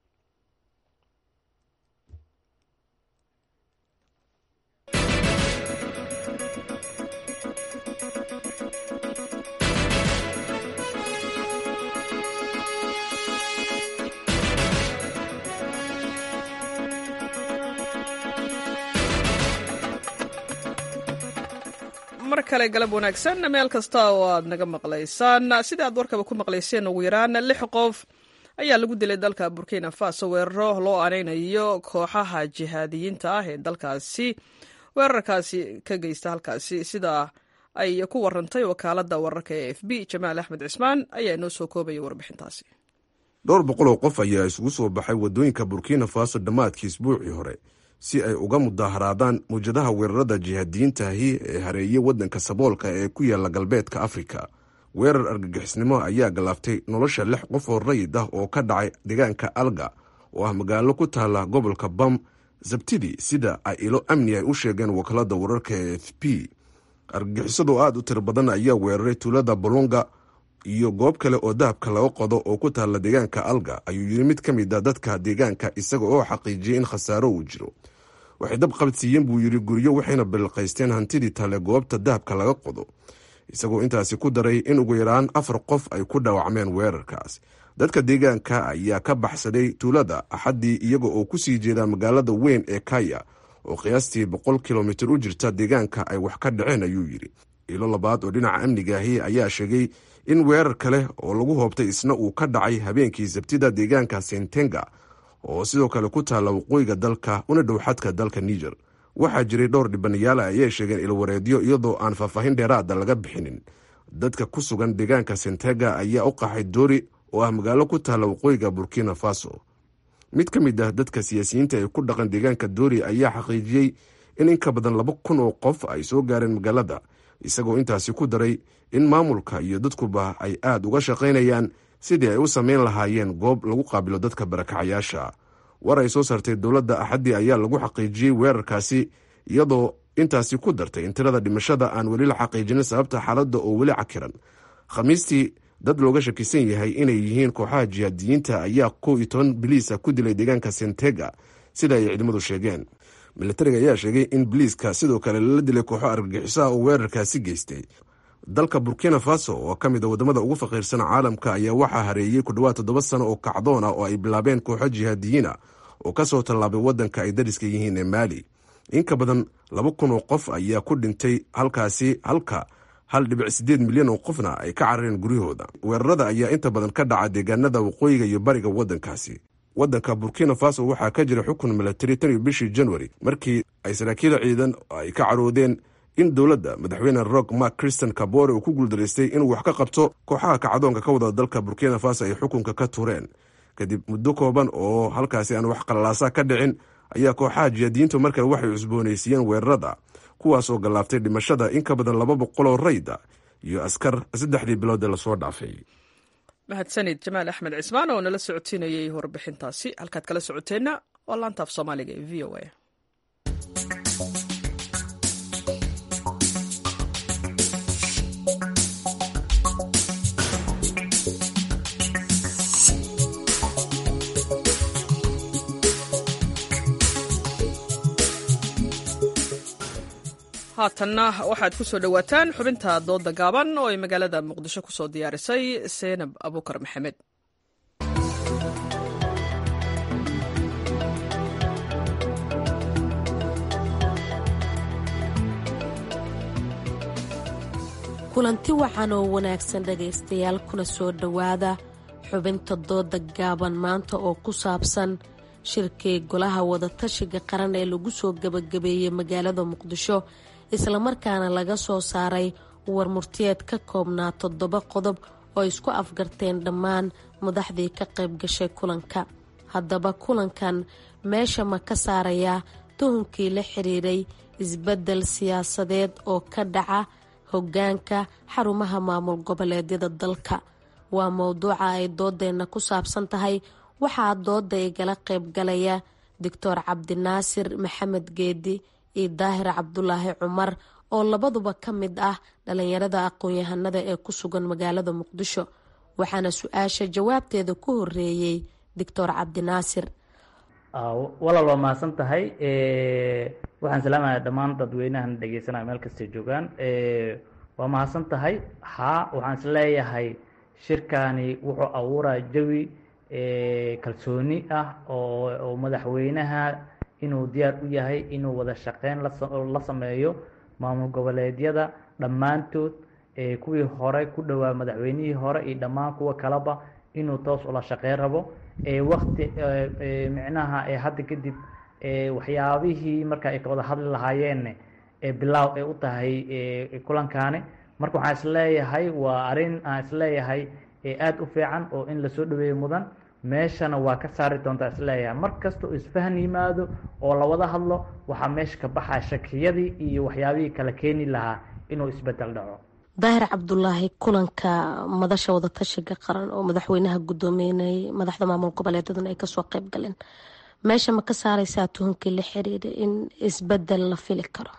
mar kale galab wanaagsan meel kasta oo aad naga maqlaysaan. sida aad warkaba ku maqlayseen ugu yaraan 6 qof ayaa lagu dilay dalka burkina faso weeraro loo aanaynayo kooxaha jihaadiyiinta ah ee dalkaasi weerarkaasi ka geysta halkaasi sida ay ku warantay wakaaladda wararka ee AFP. jamaal axmed cismaan ayaa inoo soo koobaya warbixintaasi. dhowr boqol oo qof ayaa isugu soo baxay waddooyinka burkina faso dhammaadkii isbuucii hore si ay uga mudaharaadaan mawjadaha weerarada jihaadiyiintaahi ee hareeye waddanka saboolka ee ku yaala galbeedka afrika. weerar argagixisnimo ayaa galaaftay nolosha 6 qof oo rayid ah oo ka dhacay deegaanka alga oo ah magaalo ku taala gobolka bam sabtidii sida ay ilo amni ay u sheegeen wakaaladda wararka ee AFP. argagixisadu aad u tiro badan ayaa weeraray tuulada bolonga iyo goob kale oo dahabka laga qodo oo ku taala deegaanka alga, ayuu yiri mid ka mid ah dadka deegaanka isaga oo xaqiijiyay in khasaaro uu jiro. waxay dab qabadsiiyeen buu yiri guryo waxayna bilqaysteen hantidii tale goobta dahabka laga qodo, isagoo intaasi ku daray in ugu yaraan 4 qof ay ku dhaawacmeen weerarkaas. dadka deegaanka ayaa ka baxsaday tuulada axaddii iyaga oo ku sii jeeda magaalada weyn ee kaya oo qiyaastii 100 kilomitir u jirta deegaanka ay wax ka dhaceen, ayuu yiri. ilo labaad oo dhinaca amnigaahi ayaa sheegay in weerar kale oo lagu hoobtay isna uu ka dhacay habeenkii sabtida deegaanka Sentenga oo sidoo kale ku taala waqooyiga dalka una dhow xadka dalka Niger. waxaa jiray dhowr dhibanayaal ayay sheegeen ilwareedyo iyadoo aan faahfaahin dheeraada laga bixinin. dadka ku sugan deegaanka Sentenga ayaa u qaxay Dori oo ah magaalo ku taala waqooyiga Burkina Faso. mid ka mid ah dadka siyaasiyiinta ee ku dhaqan deegaanka Dori ayaa xaqiijiyey in ka badan 2,000 oo qof ay soo gaareen magaalada, isagoo intaasi ku daray in maamulka iyo dadkuba ay aad uga shaqaynayaan sidii ay u samayn lahaayeen goob lagu qaabilo dadka barakacayaasha. war ay soo saartay dowladda axaddii ayaa lagu xaqiijiyey weerarkaasi, iyadoo intaasi ku dartay in tirada dhimashada aan weli la xaqiijinin sababta xaaladda oo weli cakiran. khamiistii dad looga shakisan yahay inay yihiin kooxaha jihaadiyiinta ayaa 11 biliisa ku dilay deegaanka Sentega sida ay ciidamadu sheegeen. militariga ayaa sheegay in biliiska sidoo kale la dilay kooxo argagixiso oo weerarkaasi geystay. dalka Burkina Faso oo ka mid ah wadamada ugu faqiirsan caalamka ayaa waxaa hareeyay ku dhawaad 7 sano oo kacdoon ah oo ay bilaabeen kooxo jihaadiyiin ah oo ka soo tallaabay waddanka ay dariska yihiin ee Mali. in ka badan 2,000 oo qof ayaa ku dhintay halkaasi, halka 1.8 milyan oo qofna ay ka carareen guryahooda. weerarada ayaa inta badan ka dhaca deegaanada waqooyiga iyo bariga waddankaasi. waddanka burkina faso waxaa ka jira xukun milatari tan iyo bishii januari markii ay saraakiil ciidan ay ka caroodeen in dowladda madaxweyne rock mark christian kabore uu ku guuldaraystay inuu wax ka qabto kooxaha kacdoonka ka wada dalka burkina faso ay xukunka ka tureen kadib muddo kooban oo halkaasi aan wax qalalaasa ka dhicin ayaa kooxaha jihaadiyiintu markale waxay cusboonaysiiyeen weerarada kuwaasoo gallaaftay dhimashada in ka badan 200 oo rayda iyo askar 3 bilood lasoo dhaafay. mahadsanid jamaal axmed cismaan oo nala socotiinayay warbixintaasi. halkaad kala socoteenna waa laanta af soomaaliga ee v o a. haatanna waxaad ku soo dhowaataan xubinta dooda gaaban oo ay magaalada muqdisho ku soo diyaarisay Seynab Abuukar Maxamed. kulanti wacan oo wanaagsan dhegaystayaal kuna soo dhowaada xubinta dooda gaaban maanta oo ku saabsan shirkii golaha wadatashiga qaran ee lagu soo gabagabeeyey magaalada muqdisho islamarkaana laga soo saaray warmurtiyeed ka koobnaa 7 qodob oo isku afgarteen dhammaan madaxdii ka qayb gashay kulanka. haddaba kulankan meesha ma ka saarayaa tuhunkii la xiriiray isbeddel siyaasadeed oo ka dhaca hoggaanka xarumaha maamul goboleedyada dalka? waa mowduuca ay doodeenna ku saabsan tahay. waxaa dooda igala qayb galaya doctor cabdinaasir maxamed geedi iyo daahir cabdulaahi cumar oo labaduba ka mid ah dhalinyarada aqoon-yahanada ee ku sugan magaalada muqdisho. waxaana su-aasha jawaabteeda ku horeeyey doctor cabdinaasir. walaal waa mahadsan tahay. waxaan salaamaya dhammaan dadweynahan dhegeysanaya meel kastay joogaan. waa mahadsan tahay. waxaan isleeyahay shirkani wuxuu abuuraya jawi kalsooni ah oo madaxweynaha inuu diyaar u yahay inuu wada shaqeyn la sameeyo maamul goboleedyada dhammaantood, kuwii hore ku dhowaa madaxweynihii hore iyo dhammaan kuwa kaleba inuu toos ula shaqeyn rabo. waqti micnaha hadda kadib waxyaabihii marka ay ka wada hadli lahaayeen bilaaw ay u tahay kulankaani. marka waxaan isleeyahay waa arrin aan isleeyahay aada u fiican oo in lasoo dhaweeyo mudan. meeshana waa ka saari doontaa isleeyahay mar kasta oo isfahan yimaado oo lawada hadlo waxaa meesha ka baxaa shakiyadii iyo waxyaabihii kala keeni lahaa inuu isbedel dhaco. daahir cabdulaahi, kulanka madasha wadatashiga qaran oo madaxweynaha gudoomiyenay madaxda maamul goboleedaduna ay kasoo qayb galeen, meesha ma ka saareysaa tuhunkii la xiriiray in isbedel la fili karo?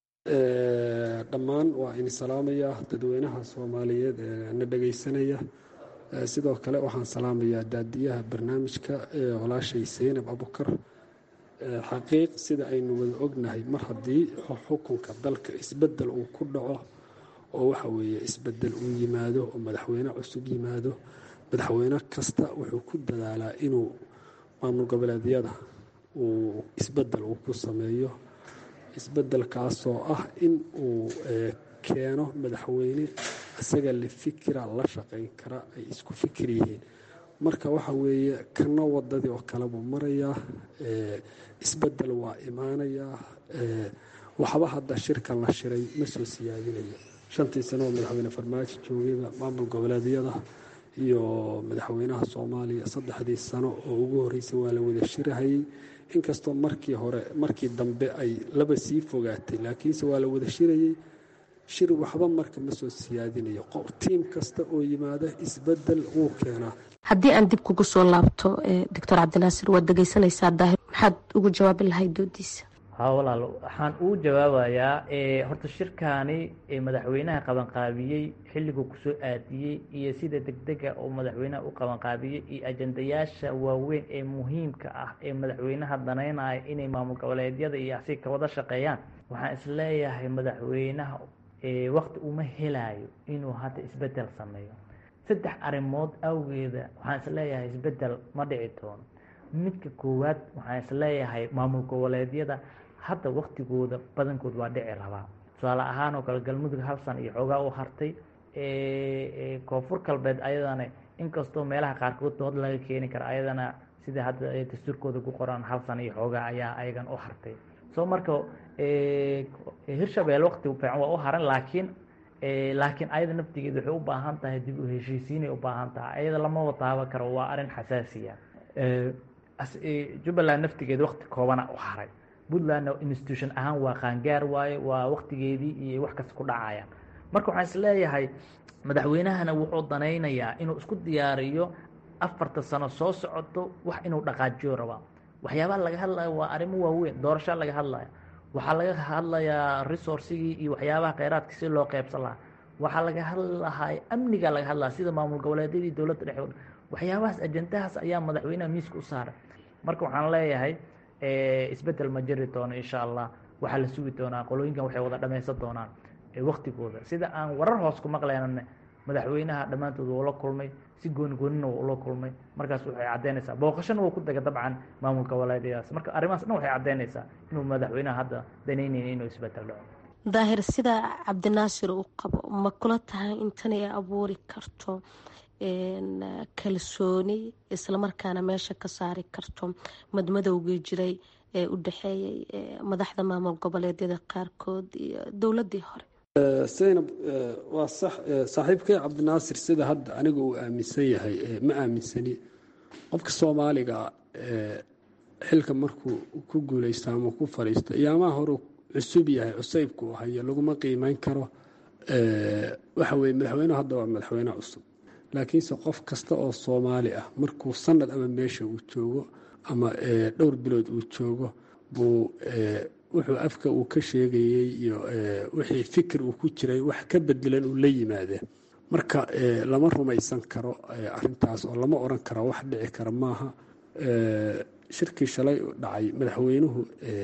dhammaan waa in salaamaya dadweynaha soomaaliyeed ee na dhageysanaya. sidoo kale waxaan salaamayaa daadiyaha barnaamijka walaashay Seynab Abuukar. xaqiiq sida aynu wada ognahay, mar haddii xukunka dalka isbedel uu ku dhaco oo waxa weeye isbedel uu yimaado oo madaxweyne cusub yimaado, madaxweyne kasta wuxuu ku dadaalaa inuu maamul goboleedyada uu isbedel uu ku sameeyo. isbedelkaasoo ah in uu keeno madaxweyne isaga la fikira la shaqeyn kara, ay isku fikir yihiin. marka waxa weeye kana wadadii oo kale buu marayaa. isbedel waa imaanayaa. waxba hadda shirkan la shiray ma soo siyaadinayo. 5 sano oo madaxweyne farmaajo joogayba maamul goboleedyada iyo madaxweynaha Soomaaliya 3 sano oo ugu horeysay waa la wada shirahayay. inkastoo markii dambe ay laba sii fogaatay, laakiinse waa la wada shirayay. shir waxba marka ma soo siyaadinayo. tiim kasta oo yimaada isbedel uu keenaa. haddii aan dib kugu soo laabto doctor cabdinaasir, waad dhegeysanaysaa daahir, maxaad ugu jawaabi lahayd doodiisa? walaal waxaan ugu jawaabayaa horta shirkaani madaxweynaha qabanqaabiyey xilliguu kusoo aadiyey iyo sida degdega oo madaxweynaha u qabanqaabiyey iyo ajandayaasha waaweyn ee muhiimka ah ee madaxweynaha danaynaya inay maamul goboleedyada iyo asi ka wada shaqeeyaan. waxaan isleeyahay madaxweynaha waqti uma helayo inuu hadda isbedel sameeyo. 3 arrimood awgeeda waxaan isleeyahay isbedel ma dhici doono. midka koowaad waxaan isleeyahay maamul goboleedyada hadda waqtigooda badankood waa dhici rabaa. tusaale ahaan oo kale galmudug 1 sano iyo xoogaa u hartay. koonfur galbeed ayadana inkastoo meelaha qaarkood dood laga keeni kara ayadana sida hadda ay dastuurkooda ku qoraan 1 sano iyo xoogaa ayaa ayagan u hartay soo marka Hirshabelle waqti fiican waa u haran laakiin ayada naftigeeda waxay u baahan tahay dib u heshiisiinay u baahan tahay ayada lama wadaaba karo waa arin xasaasiya Jubbaland naftigeeda waqti koobana u haray Puntland institution ahaan waa qaangaar waaye waa waqtigeedii iyo wax kasta ku dhacayaan marka waxaan isleeyahay madaxweynahana wuxuu danaynayaa inuu isku diyaariyo 4 sano soo socoto wax inuu dhaqaajiyo raba waxyaabaha laga hadlayo waa arrimo waaweyn doorasho laga hadlayo waxaa laga hadlayaa resourcigii iyo waxyaabaha kheyraadka si loo qaybsan lahaa waxaa laga hadlahay amniga laga hadlaa sida maamul goboleedyadii dowladda dhexe waxyaabahaas ajandahaas ayaa madaxweynaha miiska u saaray marka waxaan leeyahay isbedel ma jiri doono insha Allah waxaa la sugi doonaa qolooyinkan waxay wada dhameysan doonaan waqtigooda sida aan warar hoos ku maqleynana madaxweynaha dhamaantood wuu la kulmay si gooni-goonina wuu la kulmay markaas waxay cadeynaysaa booqashana wuu ku dagay dabcan maamulka walaayadaas marka arrimahaas dhan waxay cadeynaysaa inuu madaxweynaha hadda danaynaynin inuu isbedel dhaco daahir sida cabdinaasir uu qabo ma kula tahay intanay abuuri karto kalsooni isla markaana meesha ka saari karto madmadowgii jiray ee u dhaxeeyay madaxda maamul goboleedyada qaarkood iyo dowladii hore Zainab waa sax saaxiibkay Cabdinaasir sida hadda aniga uu aaminsan yahay ma aaminsani qofka Soomaaliga xilka markuu ku guuleysto ama ku fariisto iyama hore cusub yahay cusaybku hayo laguma qiimeyn karo waxa weeye madaxweynaha hadda waa madaxweyne cusub laakiinse qof kasta oo Soomaali ah markuu sanad ama meesha uu joogo ama dhowr bilood uu joogo buu wuxuu afka uu ka sheegayay iyo wixii fikir uu ku jiray wax ka bedelan uu la yimaade marka lama rumaysan karo arintaas oo lama oran karo wax dhici kara maaha shirkii shalay dhacay madaxweynuhu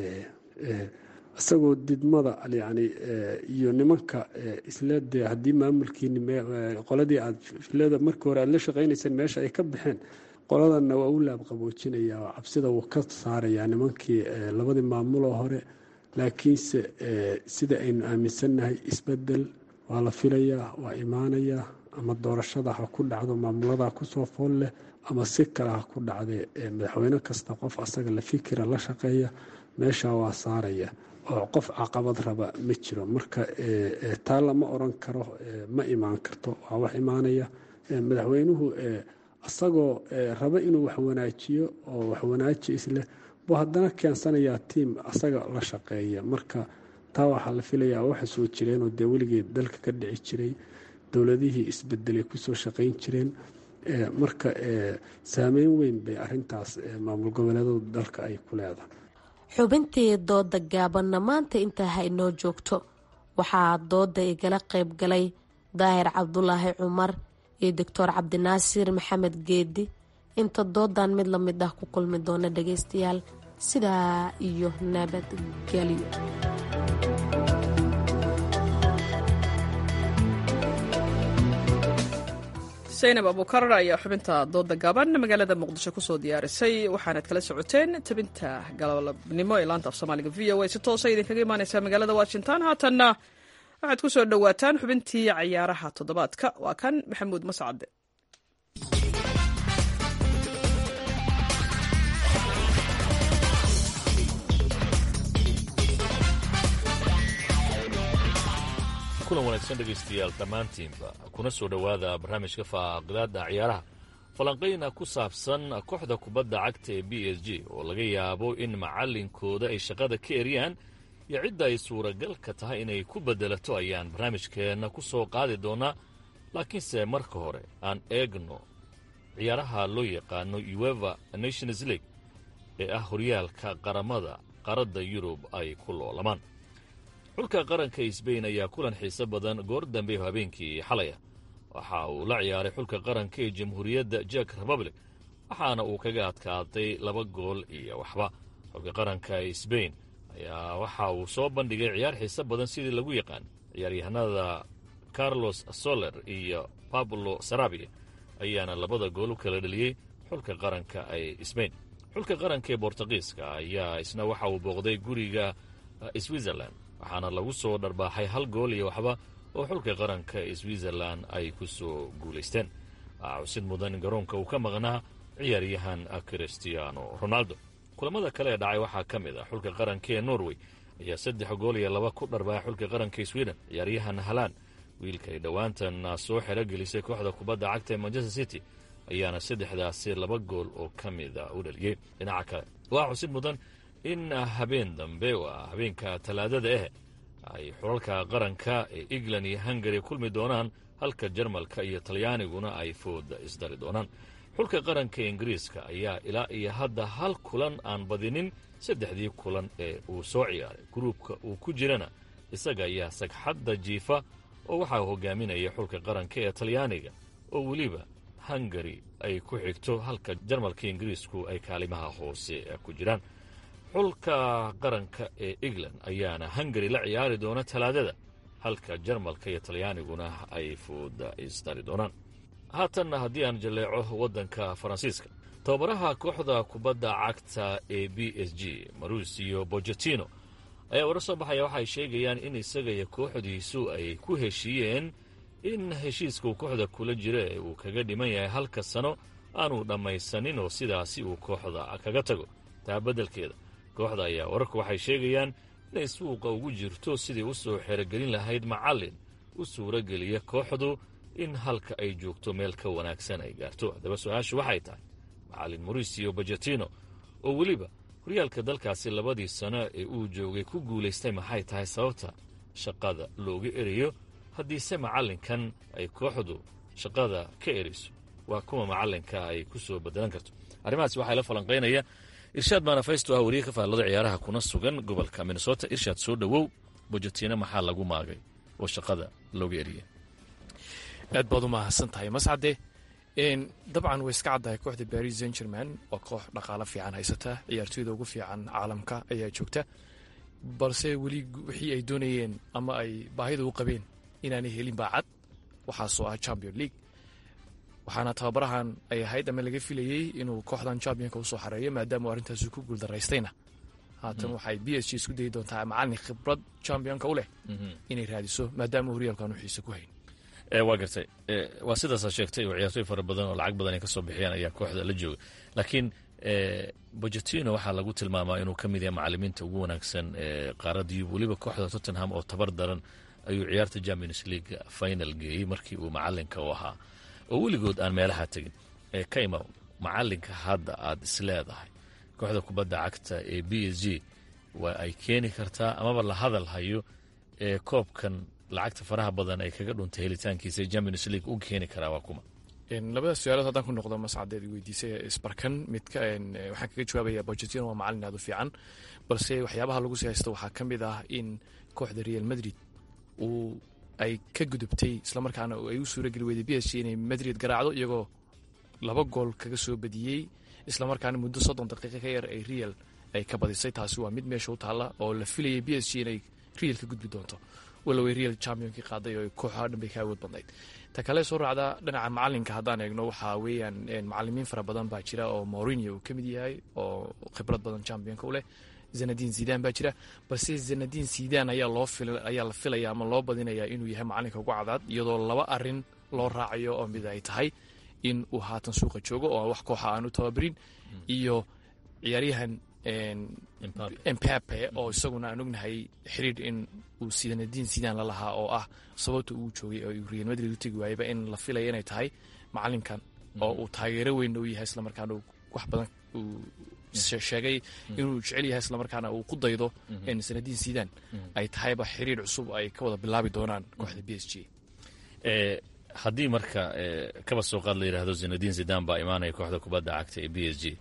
isagoo didmada yani iyo nimanka isleeday haddii maamulkiini qoladii aad fileeda markii hore aad la shaqaynayseen meesha ay ka baxeen qoladanna waa u laab qaboojinaya oo cabsida uu ka saarayaa nimankii labadii maamuloo hore laakiinse sida aynu aaminsannahay isbedel waa la filayaa waa imaanayaa ama doorashada ha ku dhacdo maamulada ku soo fool leh ama si kale ha ku dhacdee madaxweyne kasta qof asaga la fikira la shaqeeya meesha waa saaraya oo qof caqabad raba ma jiro marka taa lama oran karo ma imaan karto waa wax imaanaya madaxweynuhu asagoo raba inuu wax wanaajiyo oo wax wanaaji isleh buu haddana keensanayaa tiim asaga la shaqeeya marka taa waxaa la filayaa waxa soo jireenoo dee weligeed dalka ka dhici jiray dowladihii isbedelay kusoo shaqayn jireen marka saameyn weyn bay arintaas maamul goboleedada dalka ay ku leedahay xubintii dooda gaabanna maanta intaa ha inoo joogto waxaa dooda igala qayb galay daahir cabdulaahi cumar iyo doctor cabdinaasir maxamed geedi inta doodan mid la mid ah ku kulmi doona dhagaystayaal sidaa iyo nabadgelyo zaynab abuukar ayaa xubinta dooda gaaban magaalada muqdisho kusoo diyaarisay waxaanad kala socoteen tabinta galabnimo ee laanta af soomaaliga v o a si toosa idinkaga imaaneysaa magaalada washington haatanna waxaad ku soo dhowaataan xubintii cayaaraha toddobaadka waa kan maxamuud mascade kulan wanaagsan dhegaystayaal dhammaantiinba kuna soo dhowaada barnaamijka faaqidaada ciyaaraha falanqayna ku saabsan kooxda kubadda cagta ee b s g oo laga yaabo in macallinkooda ay shaqada ka eriyaan iyo cidda ay suuragalka tahay inay ku beddelato ayaan barnaamijkeenna ku soo qaadi doonaa laakiinse marka hore aan eegno ciyaaraha loo yaqaano ueva nations league ee ah horyaalka qaramada qaaradda yurub ay ku loolamaan xulka qaranka sbain ayaa kulan xiise badan goor dambe habeenkii xalaya waxa uu la ciyaaray xulka qaranka ee jamhuuriyadda jek republic waxaana uu kaga adkaatay 2 gool iyo waxba xulka qaranka ee sbain ayaa waxa uu soo bandhigay ciyaar xiise badan sidii lagu yaqaan ciyaaryahanada carlos soler iyo pablo sarabia ayaana 2 gool u kala dhaliyey xulka qaranka ee sbain xulka qaranka ee bortugiiska ayaa isna waxa uu booqday guriga switzerland waxaana lagu soo dharbaaxay 1 gool iyo waxba oo xulka qaranka ee switzerland ay ku soo guulaysteen xusid mudan in garoonka uu ka maqnaa ciyaaryahan cristiano ronaldo. kulamada kale ee dhacay waxaa ka mid ah xulka qaranka ee norway ayaa 3-2 ku dharbaya xulka qaranka sweden. ciyaaryahan halan wiilka ay dhowaantan soo xerogelisay kooxda kubadda cagta ee manchester city ayaana 3 gool oo ka mida u dhaliyey. dhinaca kale waa xusid mudan in habeen dambe waa habeenka talaadada ay xulalka qaranka ee england iyo hungary kulmi doonaan, halka jarmalka iyo talyaaniguna ay fooda isdari doonaan. xulka qaranka ingiriiska ayaa ilaa iyo hadda hal kulan aan badinin 3 kulan ee uu soo ciyaaray. gruubka uu ku jirana isaga ayaa sagxadda jiifa oo waxaa hogaaminaya xulka qaranka ee talyaaniga oo weliba hungary ay ku xigto, halka jarmalka ingiriisku ay kaalimaha hoose ku jiraan. xulka qaranka ee england ayaana hungary la ciyaari doona talaadada, halka jarmalka iyo talyaaniguna ay fooda isdari doonaan. haatanna haddii aan jaleeco waddanka faransiiska, tababaraha kooxda kubadda cagta ee b s g mauricio pochettino ayaa warar soo baxaya waxaay sheegayaan in isaga iyo kooxdiisu ay ku heshiiyeen in heshiiska uu kooxda kula jira ee uu kaga dhiman yahay 1 sano aanu dhammaysanin oo sidaasi uu kooxda kaga tago. taa beddelkeeda kooxda ayaa wararku waxay sheegayaan inay suuqa ugu jirto sidii u soo xerogelin lahayd macallin u suurogeliya kooxdu in halka ay joogto meel ka wanaagsan ay gaarto. haddaba su-aashu waxay tahay macallin mauricio pochettino oo weliba horyaalka dalkaasi 2 sano ee uu joogay ku guulaystay maxay tahay sababta shaqada looga erayo? haddiise macallinkan ay kooxdu shaqada ka erayso, waa kuma macallinka ay ku soo bedelan karto? arrimahaas waxaa la falanqaynaya irshaad maanafaysto ah wariye ka faallada ciyaaraha kuna sugan gobolka minnesota. irshaad soo dhowow, pochettino maxaa lagu maagay oo shaqada looga eriyay? aad baad u mahadsan tahay mascade. dabcan way iska caddahay kooxda Paris Saint-Germain waa koox dhaqaale fiican haysata, ciyaartooyda ugu fiican caalamka ayaa joogta, balse weli wixii ay doonayeen ama ay baahida u qabeen inaanay helin baa cad, waxaasoo ah Champions League. waxaana tababarahan ay ahayd ama laga filayey inuu kooxdan championka usoo xareeyo, maadaama arrintaasi ku guuldaraystayna haatan waxay b s g isku dayi doontaa macallin khibrad championka u leh inay raadiso, maadaama horyaalkan u xiise ku hayn. waa gartay, waa sidaasaa sheegtay oo ciyaartooy fara badan oo lacag badan ay ka soo bixiyaan ayaa kooxda la jooga. laakiin pochettino waxaa lagu tilmaamaa inuu ka mid yahay macallimiinta ugu wanaagsan qaaradda yurub. weliba kooxda tottenham oo tabar daran ayuu ciyaarta Champions League final geeyey markii uu macallinka u ahaa, oo weligood aan meelaha tegin. ka imaw macallinka hadda aad isleedahay kooxda kubadda cagta ee b s g waa ay keeni kartaa amaba la hadal hayo koobkan lacagta faraha badan ay kaga dhuntay helitaankiisa Champions League u keeni karaa waa kuma? labada su'aalood haddaan ku noqdo mascadeed weydiisay isbarkan midka waxaan kaga jawaabayaa Pochettino waa macallin aad u fiican, balse waxyaabaha lagu sii haysto waxaa ka mid ah in kooxda Real Madrid ay ka gudubtay islamarkaana ay u suurageli weyday b s g inay Madrid garaacdo iyagoo 2 gool kaga soo badiyey, islamarkaana muddo 30 daqiiqo ka yar ay Real ay ka badisay. taasi waa mid meesha u taalla oo la filayay b s g inay Real ka gudbi doonto, walow ay Real championkii qaaday oo kooxaha dhan bay ka awood badnayd. ta kale soo raacda dhinaca macallinka haddaan eegno waxaa weeyaan macallimiin fara badan baa jira oo Mourinho uu ka mid yahay oo khibrad badan championka u leh. Zinedine Zidane baa jira, balse Zinedine Zidane ayaa la filaya ama loo badinayaa inuu yahay macallinka ugu cadaad, iyadoo 2 arrin loo raacayo oo mid ay tahay in uu haatan suuqa joogo oo wax kooxa aan u tababarin, iyo ciyaaryahan Mbappe oo isaguna aan ognahay xiriir in uu Zinedine Zidane la lahaa oo ah sababta uu joogay oo Real Madrid u tegi waayba in la filaya inay tahay macallinkan oo uu taageero weyn u yahay, islamarkaana wax badan uu sheegay inuu jecel yahay, islamarkaana uu ku daydo Zinedine Zidane ay tahayba xiriir cusub ay ka wada bilaabi doonaan kooxda b s g. haddii marka kaba soo qaad la yidhaahdo Zinedine Zidane baa imaanaya kooxda kubadda cagta ee b s g,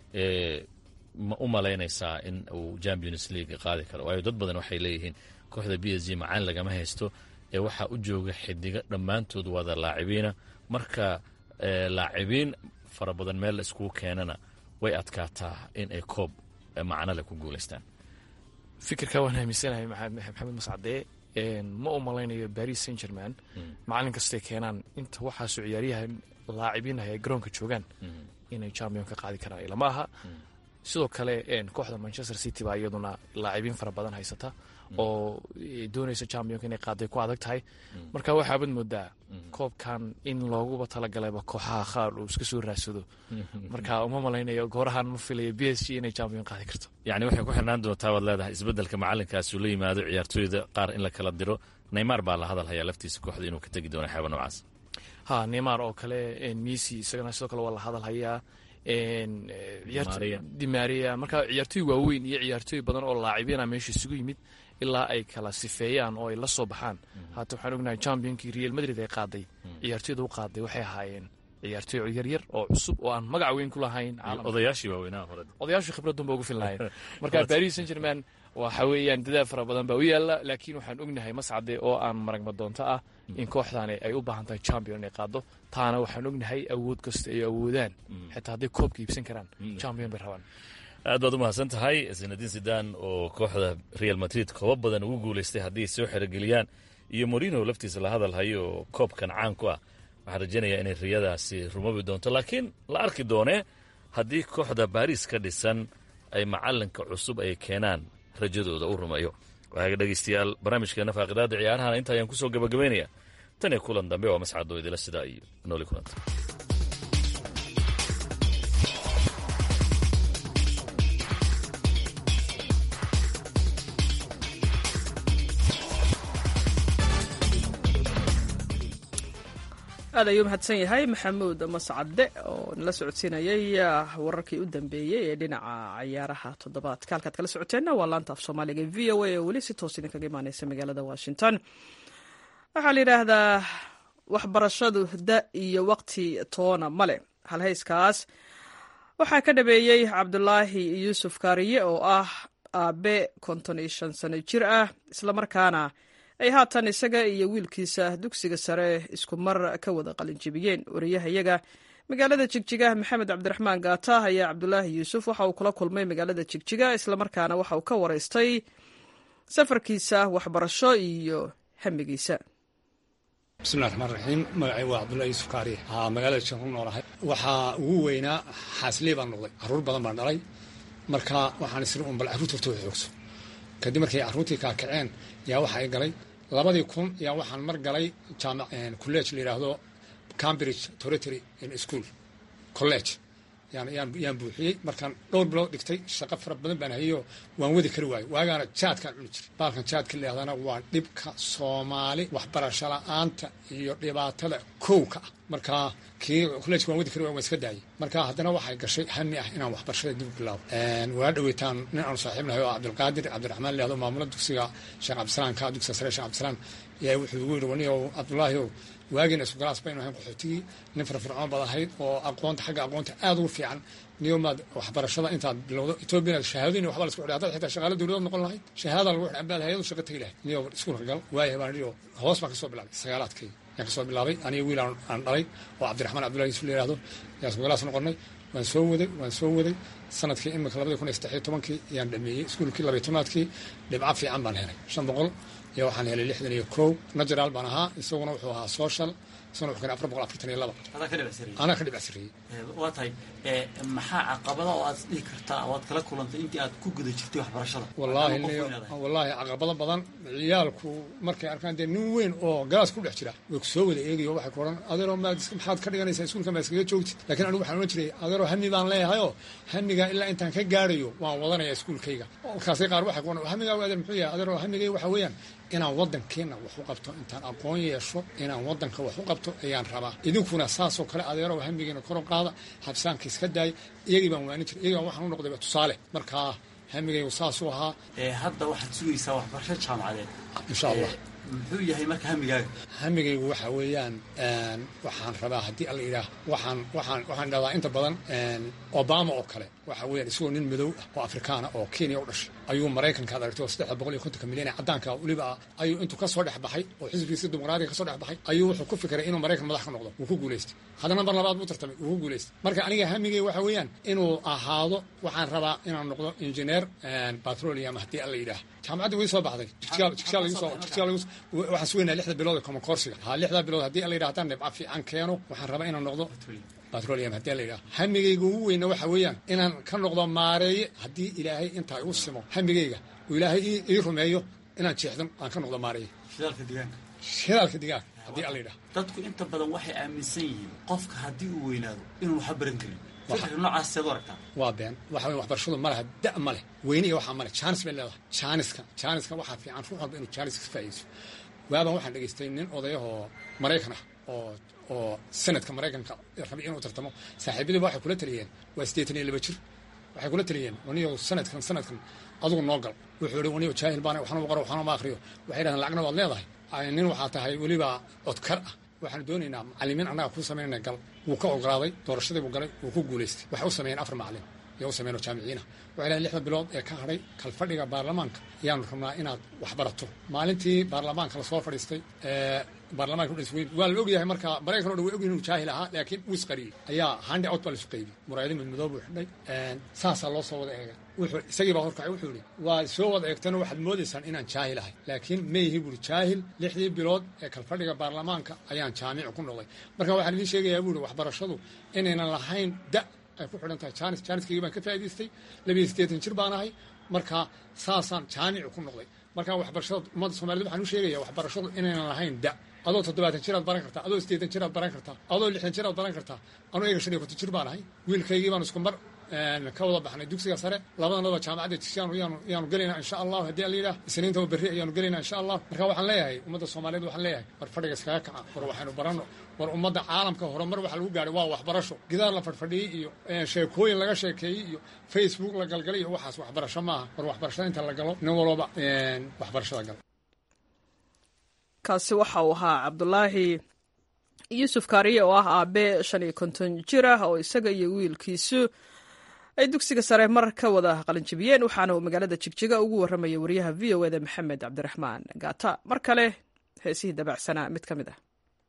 ma u malaynaysaa in uu Champions League qaadi karo? waayo dad badan waxay leeyihiin kooxda b s g macaan lagama haysto, waxaa u jooga xidiga dhammaantood wada laacibiina, marka laacibiin fara badan meel la iskugu keenana way adkaataa in ay koob macno leh ku guulaystaan. fikirka waan aaminsanahay maxamed mascade. ma u malaynayo Paris Saint-Germain macallin kastay keenaan inta waxaasoo ciyaaryahan laacibiin ay garoonka joogaan inay championka qaadi karaan. lama aha sidoo kale kooxda Manchester City baa iyaduna laacibiin fara badan haysata oo doonaysa championka inay qaaday ku adag tahay marka waxaad moodaa koobkan in looguba talagalayba kooxaha qaar uu iska soo raadsado marka uma malaynayo goorahan ma filayo PSG inay champion qaadi karto yani waxay ku xirnaan doontaa waad leedahay isbeddelka macalinkaas uu la yimaado ciyaartooyda qaar in la kala diro Neymar baa la hadal hayaa laftiisa kooxda inuu ka tagi doono xeebo noocaas Neymar oo kale Messi isagana sidoo kale waa la hadal hayaa Di Maria marka ciyaartooy waaweyn iyo ciyaartooy badan oo laacibiina meesha isugu yimid ilaa ay kala sifeeyaan oo ay la soo baxaan haata waxaan ognahay championkii Real Madrid ay qaaday ciyaartooyda u qaaday waxay ahaayeen ciyaartooy yaryar oo cusub oo aan magac weyn ku lahayn odayaashii waaweynaa hore odayaashii khibradun ba ugu filnaayeen marka Paris Saint-Germain waxa weeyaan dadaal fara badan baa u yaala laakiin waxaan ognahay mascade oo aan maragma doonto ah in kooxdaani ay u baahan tahay champion inay qaado taana waxaan ognahay awood kasta ay awoodaan xitaa hadday koobka iibsan karaan champion bay rabaan aad baad u mahadsan tahay Zinedine Zidane oo kooxda Real Madrid koob badan ugu guuleystay haddii soo xirigeliyaan iyo Mourinho laftiisa la hadal hayo koobkan caan ku ah waxaan rajaynayaa inay riyadaasi rumobi doonto laakiin la arki doonee haddii kooxda Paris ka dhisan ay macalinka cusub ay keenaan rajadooda u rumayo waxaa dhegeystayaal barnaamijkeena faaqidaada ciyaarahan inta ayaan kusoo gabagabaynayaa tan iyo kulan dambe waa mascado idila sidaa iyo nooli kulanta aad ayuu mahadsan yahay maxamuud mascade oo nala socodsiinayay wararkii u dambeeyey ee dhinaca ciyaaraha toddobaadka halkaad kala socoteenna waa laanta af soomaaliga v o a oo weli si toos idinkaga imaaneysa magaalada Washington waxaa la yidhaahdaa waxbarashadu da iyo waqti toona male halhayskaas waxaa ka dhabeeyey cabdulaahi yuusuf kaariye oo ah aabe 55 sano jir ah islamarkaana ay haatan isaga iyo wiilkiisa dugsiga sare isku mar ka wada qalinjibiyeen wariyahayaga magaalada Jigjiga Maxamed Cabdiraxmaan Gaata ayaa Cabdulaahi Yuusuf waxa uu kula kulmay magaalada Jigjiga islamarkaana waxa uu ka wareystay safarkiisa waxbarasho iyo hamigiisa bismillahi raxmaani raxiim magacay waa Cabdulaahi Yuusuf Kaariye magaalada Jigjiga ku noolahay waxaa ugu weynaa xaasley baan noqday caruur badan baan dhalay marka waxaan isla bal caruurta hortooda xoogso kadib markay caruurtii ka kaceen yaa waxa ay galay 2000 yaa waxaan mar galay jaamac college la yiraahdo Cambridge Territory School college yaan buuxiyey markaan dhowr bilood dhigtay shaqo fara badan baan hayo waan wadi kari waayay waagaana jaadkaan cuni jiray baalkan jaadka leeyahdana waa dhibka Soomaali waxbarasho la'aanta iyo dhibaatada kowka marka kii college waan wadi kari waayay waan iska daayay marka haddana waxay gashay hami ah inaan waxbarashada dib u bilaabo waa dhaweytaan nin aan saaxiibnahay oo Cabdulqaadir Cabdiraxmaan leeyahay maamulada dugsiga Sheekh Cabdisalaan ka dugsiga sare Sheekh Cabdisalaan yaa wuxuu ugu yiri Cabdulaahi waagin isku galaas baynu ahayn qaxootigii nin firfircoon badahayd oo aqoonta xagga aqoonta aad ugu fiican niyomad waxbarashada intaad bilowdo Ethiopia shahaadooyin waxba la isku xidhay hadda xitaa shaqaale dawladda noqon lahayd shahaada lagu xidhay hay'ad shaqo tagay lahayd niyo isku gal waayay baan iyo hoos baan ka soo bilaabay sagaalaadkii yaa ka soo bilaabay aniga wiil aan dhalay oo Cabdiraxmaan Cabdulaahi Yuusuf leeyahay yaa isku galaas noqonay waan soo waday sanadkii imika 2013 yaan dhameeyay iskuulkii 12aadkii dhibco fiican baan helay 500 yaa waxaan helay 61 natural baan ahaa isaguna wuxuu ahaa social isaguna wuxuu ka 442 ana ka dhibacsiriyay waa tahay maxaa caqabada oo aad dhihi kartaa oo aad kala kulantay intii aad ku guda jirtay waxbarashada wallahi caqabada badan ciyaalku markay arkaan dee nin weyn oo galaas ku dhex jira way ku soo wada eegayo waxay ku oran adeero maxaad ka dhiganaysaa iskuulka ma iskaga joogtid laakiin anigu waxaan oran jiray adeero hami baan leeyahay oo hamiga ilaa intaan ka gaarayo waan wadanayaa iskuulkayga markaasay qaar waxay ku oran hamiga adeer muxuu yahay adeero hamigay waxa weeyaan inaan wadankeena wax u qabto intaan aqoon yeesho inaan wadanka wax u qabto ayaan rabaa idinkuna saasoo kale adeero hamigeena kor u qaada habsaanka iska daay iyagii baan waanin jiray iyagii waxaan u noqday tusaale markaa hamigaygu saasuu ahaa hadda waxaad sugaysaa waxbarasho jaamacadeed insha allah muxuu yahay marka hamigaygu waxa weeyaan waxaan rabaa haddii alla yidhaah waxaan dhahdaa inta badan Obama oo kale waxa weeyaan isagoo nin madow ah oo Afrikaan ah oo Kenya u dhashay ayuu Mareykanka aragtay 350 milyan cadaanka waliba ayuu intuu ka soo dhaxbaxay oo xisbigiisa dimuqraadiga ka soo dhaxbaxay ayuu wuxuu ku fikiray inuu Mareykan madax ka noqdo uu ku guuleystay hadana mar labaad buu tartamay uu ku guuleystay marka aniga hamigay waxa weeyaan inuu ahaado waxaan rabaa inaan noqdo engineer petroleum haddii alla yidhaah jaamacadda way soo baxday waxaan sugaynaa 6 bilood ee common course 6 bilood haddii alla yidhaah tan dhibco fiican keeno waxaan rabaa inaan noqdo batroleum haddii la yidhaha hamigayga ugu weyna waxa weeyaan inaan ka noqdo maareeye haddii ilaahay intaa igu simo hamigayga uu ilaahay ii rumeeyo inaan jeexdan aan ka noqdo maareeye shidaalka digaag haddii alla yidhaha dadku inta badan waxay aaminsan yihiin qofka haddii uu weynaado inuu waxba baran karin fikirka noocaas seed u aragtaa waa been waxa weeye waxbarashadu ma laha da' ma leh weyne iyo waxaa ma leh jaanis bay leedahay jaaniska waxaa fiican ruux walba inuu jaaniska ka faa'iidayso waaban waxaan dhegaystay nin odayahoo maraykan ah oo sanadka maraykanka rabay inuu tartamo saaxiibadiiba waxay kula taliyeen waa 82 jir waxay kula taliyeen waniyo sanadkan adigu noo gal wuxuu yidhi waniyo jaahil baana waxna qoro waxna ma akhriyo waxay dhahdeen lacagna waad leedahay nin waxaa tahay weliba codkar ah waxaan doonaynaa macallimiin annaga ku samaynayna gal wuu ka ogolaaday doorashadii buu galay wuu ku guulaystay waxay u sameeyeen 4 macallin iyo u sameeyeen jaamiciina waxay leeyihiin 6 bilood ee ka hadhay kalfadhiga baarlamaanka ayaanu rabnaa inaad wax barato maalintii baarlamaanka la soo fadhiistay baarlamaanka udhisweyn waa la ogyahay marka maraykan oo dhan way ogyihiin inuu jaahil ahaa laakiin wuu isqariyey ayaa handi out baa la isu qaybiyey muraayadii midmadoo buu xidhay saasaa loo soo wada eegay wuxuu isagii baa horkacay wuxuu yidhi waa soo wada eegtana waxaad moodaysaan inaan jaahil ahay laakiin mayhi buuri jaahil 6 bilood ee kalfadhiga baarlamaanka ayaan jaamic ku noqday marka waxaan idiin sheegayaa buuri waxbarashadu inaynan lahayn da' ay ku xidhan tahay jaaniskaygii baan ka faa'idaystay 82 jir baan ahay marka saasaan jaamic ku noqday marka waxbarashada ummadda Soomaaliyeed waxaan u sheegayaa waxbarashadu inaynan lahayn da' adoo 70 jir aad baran kartaa adoo 80 jir aad baran kartaa adoo 60 jir aad baran kartaa anoo iga 50 jir baan ahay wiilkaygii baan isku mar ka wada baxnay dugsiga sare labadanaba jaamacadda yaanu gelaynaa insha Allah haddii la yidhaah isniinta berri ayaanu gelaynaa insha Allah marka waxaan leeyahay ummadda Soomaaliyeed waxaan leeyahay war fadhiga iskaga kaca war waxaanu baranno war ummadda caalamka horumar waxa lagu gaaray waa waxbarasho gidaar la fadhiyay iyo sheekooyin laga sheekeeyay iyo Facebook la galgalay iyo waxaas waxbarasho maaha war waxbarashada inta la galo nin walba waxbarashada gal kaasi waxa uu ahaa Cabdulaahi Yuusuf Kaariye oo ah aabe 55 jir ah oo isaga iyo wiilkiisu ay dugsiga sare mar ka wada qalinjibiyeen waxaana uu magaalada Jigjiga ugu warramay wariyaha VOA Maxamed Cabdiraxmaan Gaata mar kale heesihii dabacsanaa mid ka mid ah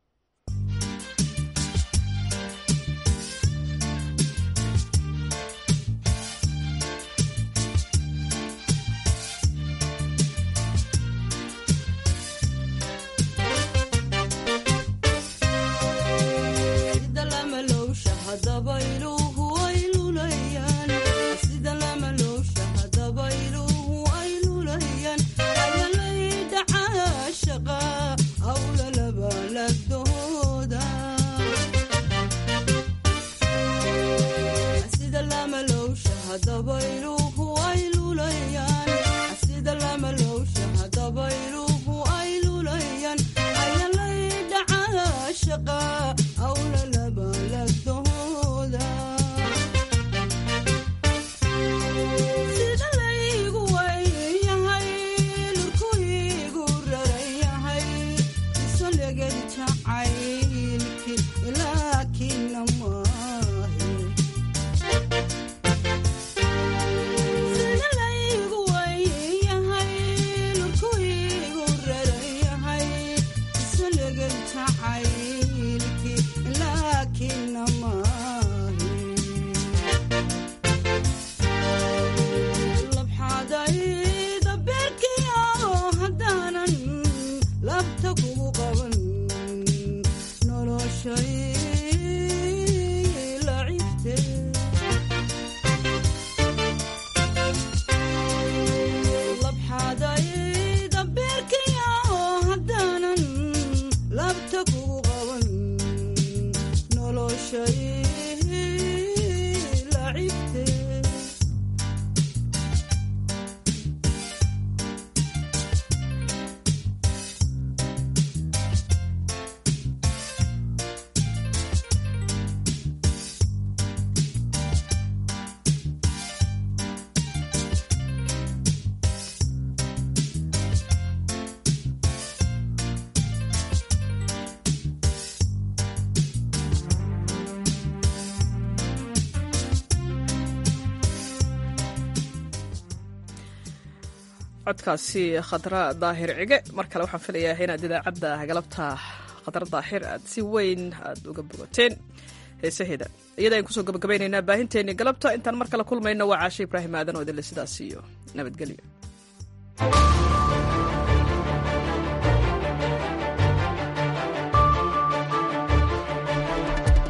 codkaasi khadra daahir cige mar kale waxaan filayaa inaad idaacadda galabta khadra daahir aad si weyn aad uga bogateen heesaheeda iyada ayaan kusoo gabagabaynaynaa baahinteennii galabta intaan mar kale kulmayno waa caashe ibraahim aadan oo idinle sidaas iyo nabadgelyo